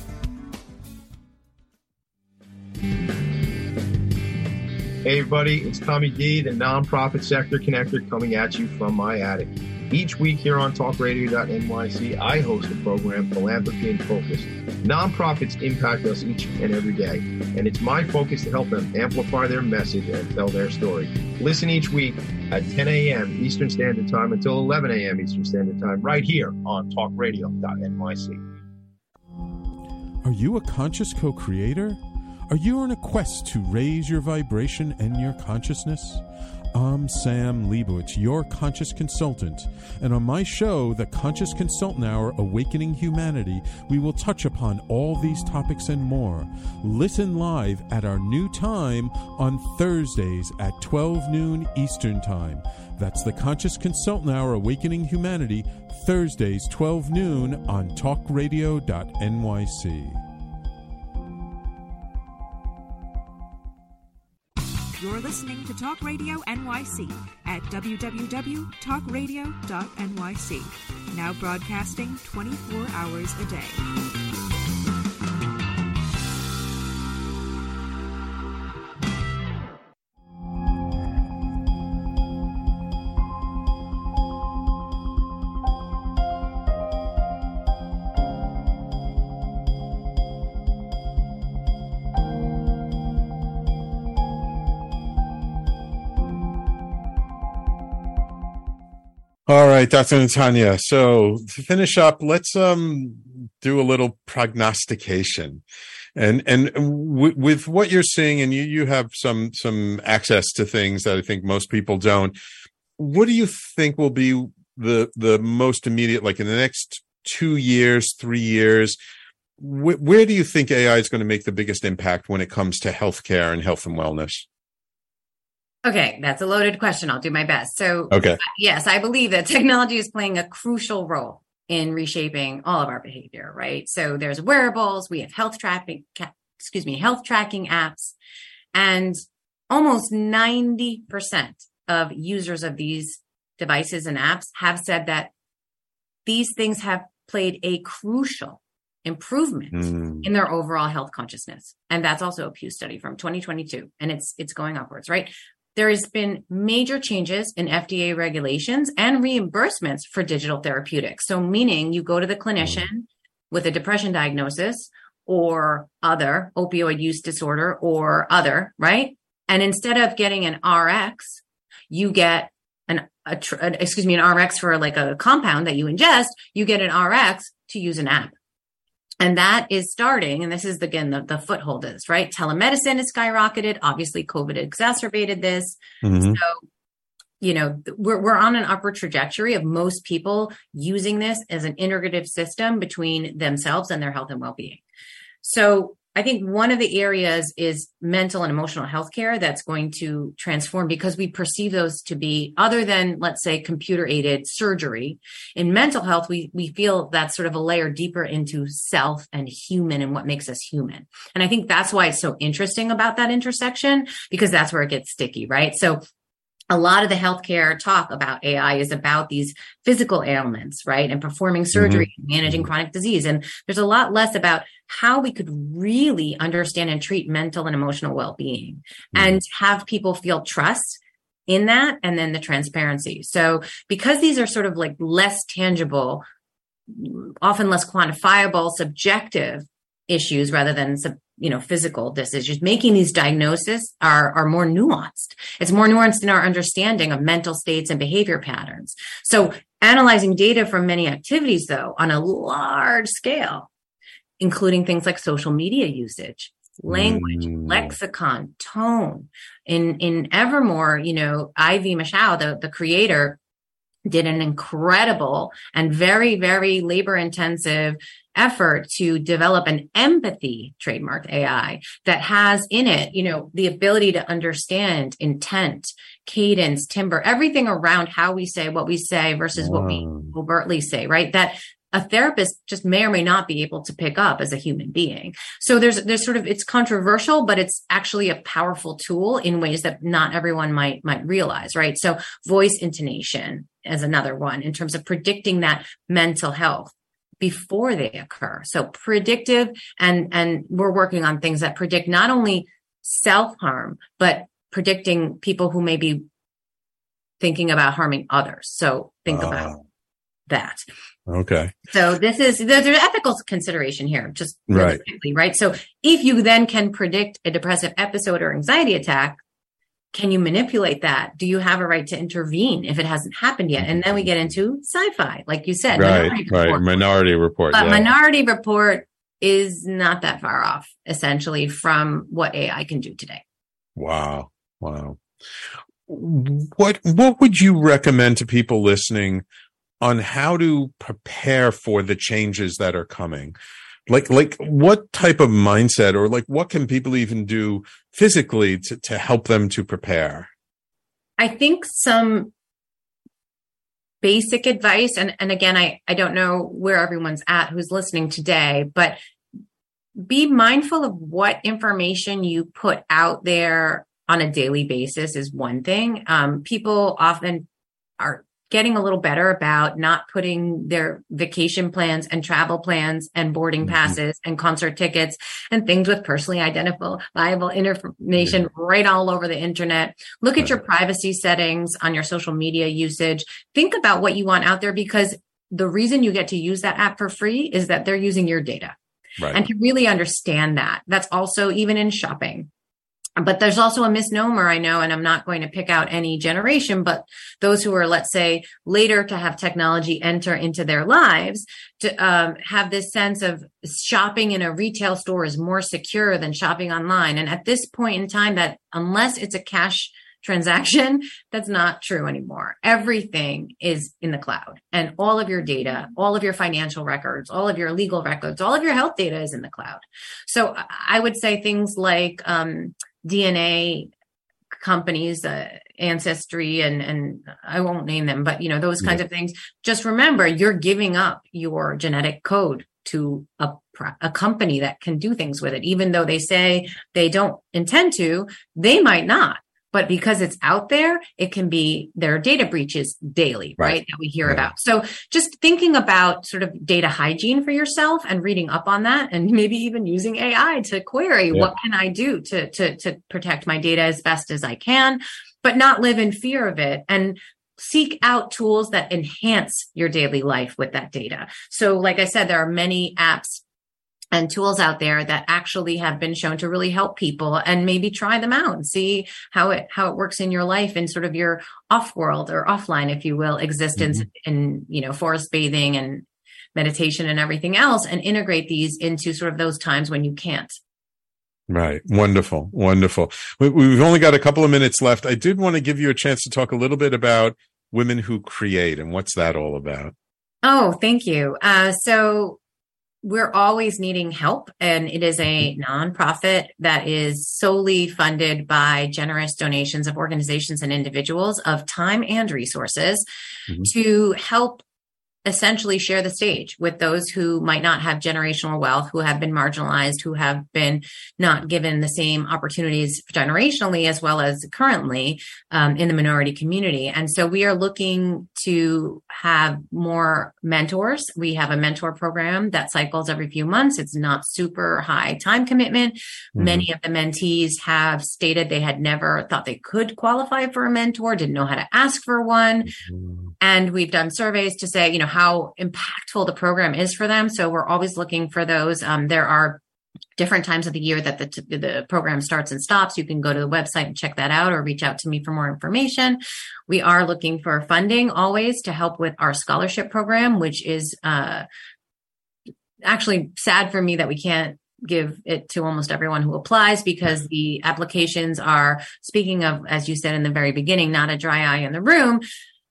Hey everybody, it's Tommy D, the nonprofit sector connector, coming at you from my attic. Each week here on talkradio.nyc, I host the program Philanthropy in Focus. Nonprofits impact us each and every day, and it's my focus to help them amplify their message and tell their story. Listen each week at 10 a.m. Eastern Standard Time until 11 a.m. Eastern Standard Time, right here on talkradio.nyc. Are you a conscious co-creator? Are you on a quest to raise your vibration and your consciousness? I'm Sam Leibowitz, your conscious consultant, and on my show, The Conscious Consultant Hour, Awakening Humanity, we will touch upon all these topics and more. Listen live at our new time on Thursdays at 12 noon Eastern Time. That's The Conscious Consultant Hour, Awakening Humanity, Thursdays, 12 noon on talkradio.nyc. You're listening to Talk Radio NYC at www.talkradio.nyc. Now broadcasting 24 hours a day. All right, Dr. Natanya. So to finish up, let's do a little prognostication, and with what you're seeing, and you have some access to things that I think most people don't. What do you think will be the most immediate, like in the next 2 years, 3 years? Where do you think AI is going to make the biggest impact when it comes to healthcare and health and wellness? Okay, that's a loaded question. I'll do my best. So, okay. Yes, I believe that technology is playing a crucial role in reshaping all of our behavior, right? So there's wearables, we have health tracking apps, and almost 90% of users of these devices and apps have said that these things have played a crucial improvement in their overall health consciousness. And that's also a Pew study from 2022, and it's going upwards, right? There has been major changes in FDA regulations and reimbursements for digital therapeutics. So meaning you go to the clinician with a depression diagnosis or other opioid use disorder or other, right? And instead of getting an RX, you get an RX for like a compound that you ingest, you get an RX to use an app. And that is starting, and this is, again, the foothold is, right? Telemedicine has skyrocketed. Obviously, COVID exacerbated this. So, we're on an upward trajectory of most people using this as an integrative system between themselves and their health and well-being. So I think one of the areas is mental and emotional health care that's going to transform, because we perceive those to be, other than, let's say, computer-aided surgery. In mental health, we feel that's sort of a layer deeper into self and human and what makes us human. And I think that's why it's so interesting about that intersection, because that's where it gets sticky, right? So a lot of the healthcare talk about AI is about these physical ailments, right? And performing surgery, managing chronic disease. And there's a lot less about how we could really understand and treat mental and emotional well-being and have people feel trust in that, and then the transparency. So because these are sort of like less tangible, often less quantifiable, subjective issues rather than physical decisions, making these diagnoses are more nuanced. It's more nuanced in our understanding of mental states and behavior patterns. So analyzing data from many activities, though, on a large scale, including things like social media usage, language, lexicon, tone. In Evermore, Ivy Michelle, the creator, did an incredible and very, very labor intensive effort to develop an empathy trademarked AI that has in it, the ability to understand intent, cadence, timbre, everything around how we say what we say versus what we overtly say, right? That a therapist just may or may not be able to pick up as a human being. So there's sort of, it's controversial, but it's actually a powerful tool in ways that not everyone might realize, right? So voice intonation as another one in terms of predicting that mental health before they occur. So predictive, and we're working on things that predict not only self-harm, but predicting people who may be thinking about harming others. So think about that. Okay. So there's ethical consideration here, just really quickly, right? So if you then can predict a depressive episode or anxiety attack, can you manipulate that? Do you have a right to intervene if it hasn't happened yet? And then we get into sci-fi, like you said. Minority Report. But Minority Report is not that far off, essentially, from what AI can do today. Wow. What would you recommend to people listening on how to prepare for the changes that are coming? Like what type of mindset, or like what can people even do physically to help them to prepare? I think some basic advice, and again, I don't know where everyone's at who's listening today, but be mindful of what information you put out there on a daily basis is one thing. People often are getting a little better about not putting their vacation plans and travel plans and boarding passes and concert tickets and things with personally identifiable information right all over the internet. Look at your privacy settings on your social media usage. Think about what you want out there, because the reason you get to use that app for free is that they're using your data. Right. And to really understand that, that's also even in shopping. But there's also a misnomer, I know, and I'm not going to pick out any generation, but those who are, let's say, later to have technology enter into their lives, to have this sense of shopping in a retail store is more secure than shopping online. And at this point in time, that unless it's a cash transaction, that's not true anymore. Everything is in the cloud, and all of your data, all of your financial records, all of your legal records, all of your health data is in the cloud. So I would say things like DNA companies, Ancestry, and I won't name them, but those kinds of things. Just remember, you're giving up your genetic code to a company that can do things with it, even though they say they don't intend to. They might not. But because it's out there, it can be, there are data breaches daily, right? That we hear about. So just thinking about sort of data hygiene for yourself and reading up on that, and maybe even using AI to query, what can I do to protect my data as best as I can, but not live in fear of it, and seek out tools that enhance your daily life with that data. So like I said, there are many apps and tools out there that actually have been shown to really help people, and maybe try them out and see how it works in your life, in sort of your off world or offline, if you will, existence in, forest bathing and meditation and everything else, and integrate these into sort of those times when you can't. Right. Wonderful. We've only got a couple of minutes left. I did want to give you a chance to talk a little bit about Women Who Create, and what's that all about? Oh, thank you. So we're always needing help, and it is a nonprofit that is solely funded by generous donations of organizations and individuals of time and resources to help essentially share the stage with those who might not have generational wealth, who have been marginalized, who have been not given the same opportunities generationally as well as currently in the minority community. And so we are looking to have more mentors. We have a mentor program that cycles every few months. It's not super high time commitment. Many of the mentees have stated they had never thought they could qualify for a mentor, didn't know how to ask for one. And we've done surveys to say, how impactful the program is for them. So we're always looking for those. There are different times of the year that the program starts and stops. You can go to the website and check that out, or reach out to me for more information. We are looking for funding always to help with our scholarship program, which is actually sad for me that we can't give it to almost everyone who applies, because the applications are, speaking of, as you said in the very beginning, not a dry eye in the room.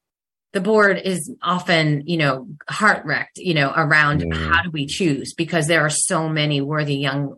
The board is often, heart wrecked, around how do we choose, because there are so many worthy young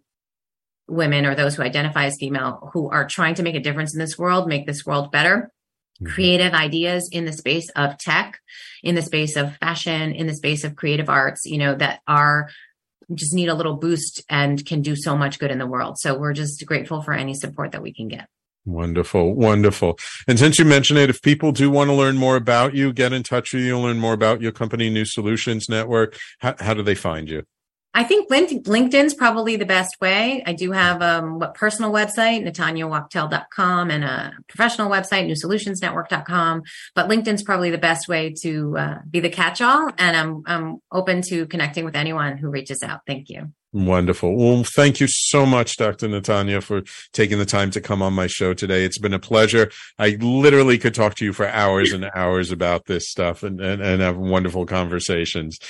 women, or those who identify as female, who are trying to make a difference in this world, make this world better. Creative ideas in the space of tech, in the space of fashion, in the space of creative arts, that are just need a little boost and can do so much good in the world. So we're just grateful for any support that we can get. Wonderful. Wonderful. And since you mentioned it, if people do want to learn more about you, get in touch with you, learn more about your company, New Solutions Network, how do they find you? I think LinkedIn's probably the best way. I do have a personal website, natanyawachtel.com, and a professional website, newsolutionsnetwork.com. But LinkedIn's probably the best way to be the catch-all. And I'm open to connecting with anyone who reaches out. Thank you. Wonderful. Well, thank you so much, Dr. Natanya, for taking the time to come on my show today. It's been a pleasure. I literally could talk to you for hours and hours about this stuff and have wonderful conversations.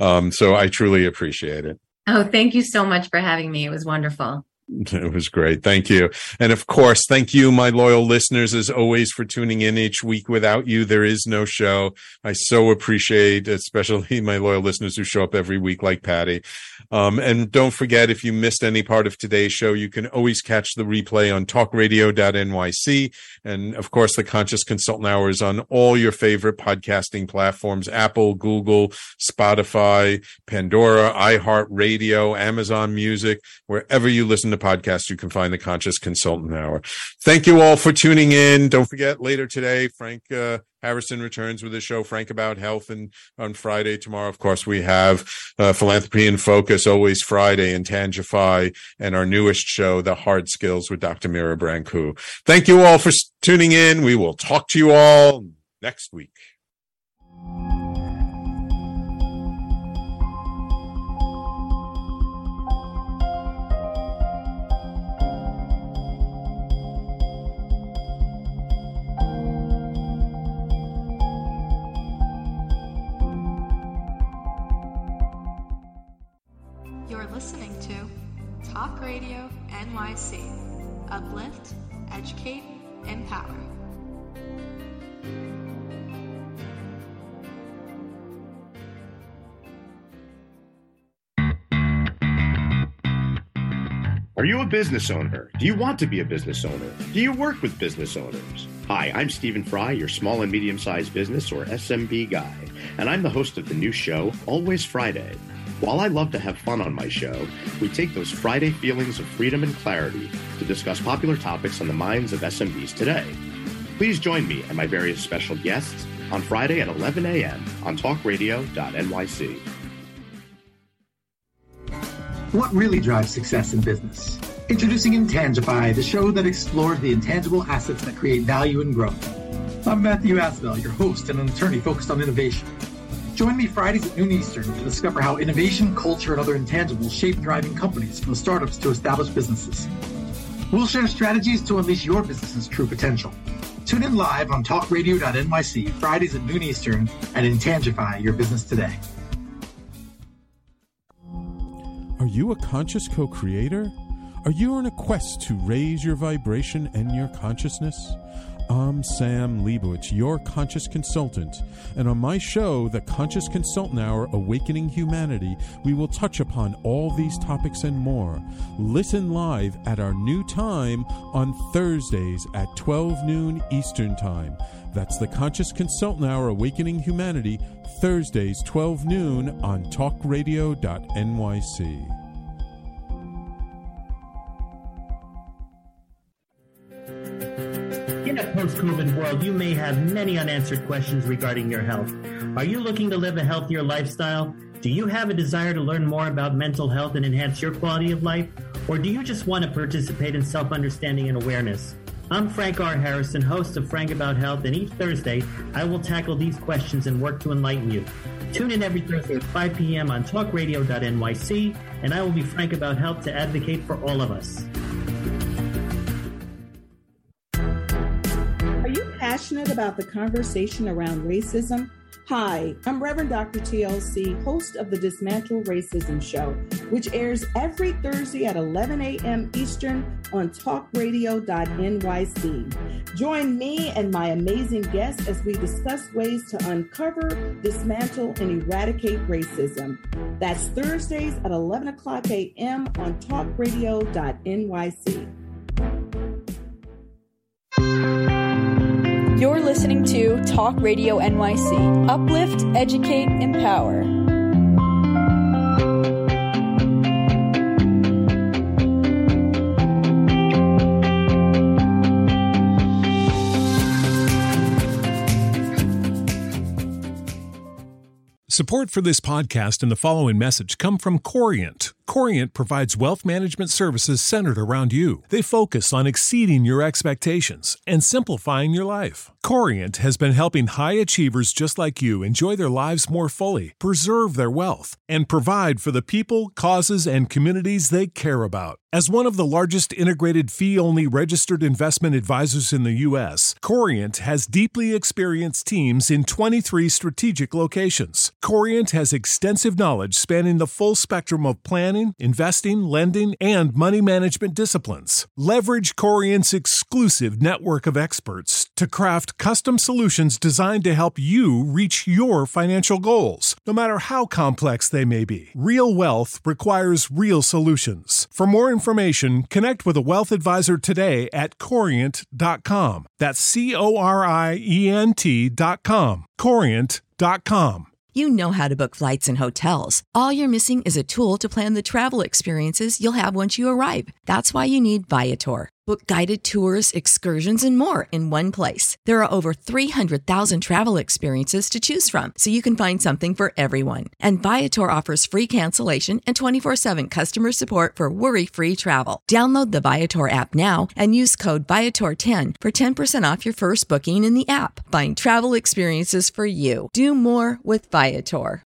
So I truly appreciate it. Oh, thank you so much for having me. It was wonderful. It was great. Thank you. And of course, thank you, my loyal listeners, as always, for tuning in each week. Without you, there is no show. I so appreciate, especially my loyal listeners who show up every week like Patty. And don't forget, if you missed any part of today's show, you can always catch the replay on talkradio.nyc. And of course, the Conscious Consultant Hour is on all your favorite podcasting platforms: Apple, Google, Spotify, Pandora, iHeartRadio, Amazon Music. Wherever you listen to podcasts, you can find the Conscious Consultant Hour. Thank you all for tuning in. Don't forget, later today, Frank Harrison returns with his show, Frank About Health, and on Friday, tomorrow, of course, we have Philanthropy in Focus, always Friday, and Tangify, and our newest show, The Hard Skills, with Dr. Mira Brancu. Thank you all for tuning in. We will talk to you all next week. Listening to Talk Radio NYC. Uplift, educate, empower. Are you a business owner? Do you want to be a business owner? Do you work with business owners? Hi, I'm Stephen Fry, your small and medium-sized business, or SMB guy, and I'm the host of the new show, Always Friday. While I love to have fun on my show, we take those Friday feelings of freedom and clarity to discuss popular topics on the minds of SMBs today. Please join me and my various special guests on Friday at 11 a.m. on talkradio.nyc. What really drives success in business? Introducing Intangify, the show that explores the intangible assets that create value and growth. I'm Matthew Asbell, your host and an attorney focused on innovation. Join me Fridays at noon Eastern to discover how innovation, culture, and other intangibles shape thriving companies, from startups to established businesses. We'll share strategies to unleash your business's true potential. Tune in live on talkradio.nyc, Fridays at noon Eastern, and Intangify your business today. Are you a conscious co-creator? Are you on a quest to raise your vibration and your consciousness? I'm Sam Leibowitz, your conscious consultant, and on my show, The Conscious Consultant Hour, Awakening Humanity, we will touch upon all these topics and more. Listen live at our new time on Thursdays at 12 noon Eastern Time. That's The Conscious Consultant Hour, Awakening Humanity, Thursdays, 12 noon on talkradio.nyc. In a post-COVID world, you may have many unanswered questions regarding your health. Are you looking to live a healthier lifestyle? Do you have a desire to learn more about mental health and enhance your quality of life? Or do you just want to participate in self-understanding and awareness? I'm Frank R. Harrison, host of Frank About Health, and each Thursday, I will tackle these questions and work to enlighten you. Tune in every Thursday at 5 p.m. on talkradio.nyc, and I will be Frank About Health to advocate for all of us. Passionate about the conversation around racism? Hi, I'm Reverend Dr. TLC, host of the Dismantle Racism Show, which airs every Thursday at 11 a.m. Eastern on talkradio.nyc. Join me and my amazing guests as we discuss ways to uncover, dismantle, and eradicate racism. That's Thursdays at 11 o'clock a.m. on talkradio.nyc. You're listening to Talk Radio NYC. Uplift, educate, empower. Support for this podcast and the following message come from Corient. Corient provides wealth management services centered around you. They focus on exceeding your expectations and simplifying your life. Corient has been helping high achievers just like you enjoy their lives more fully, preserve their wealth, and provide for the people, causes, and communities they care about. As one of the largest integrated fee-only registered investment advisors in the U.S., Corient has deeply experienced teams in 23 strategic locations. Corient has extensive knowledge spanning the full spectrum of planning, investing, lending, and money management disciplines. Leverage Corient's exclusive network of experts to craft custom solutions designed to help you reach your financial goals, no matter how complex they may be. Real wealth requires real solutions. For more information, connect with a wealth advisor today at Corient.com. That's Corient.com. Corient.com. You know how to book flights and hotels. All you're missing is a tool to plan the travel experiences you'll have once you arrive. That's why you need Viator. Book guided tours, excursions, and more in one place. There are over 300,000 travel experiences to choose from, so you can find something for everyone. And Viator offers free cancellation and 24/7 customer support for worry-free travel. Download the Viator app now and use code Viator10 for 10% off your first booking in the app. Find travel experiences for you. Do more with Viator.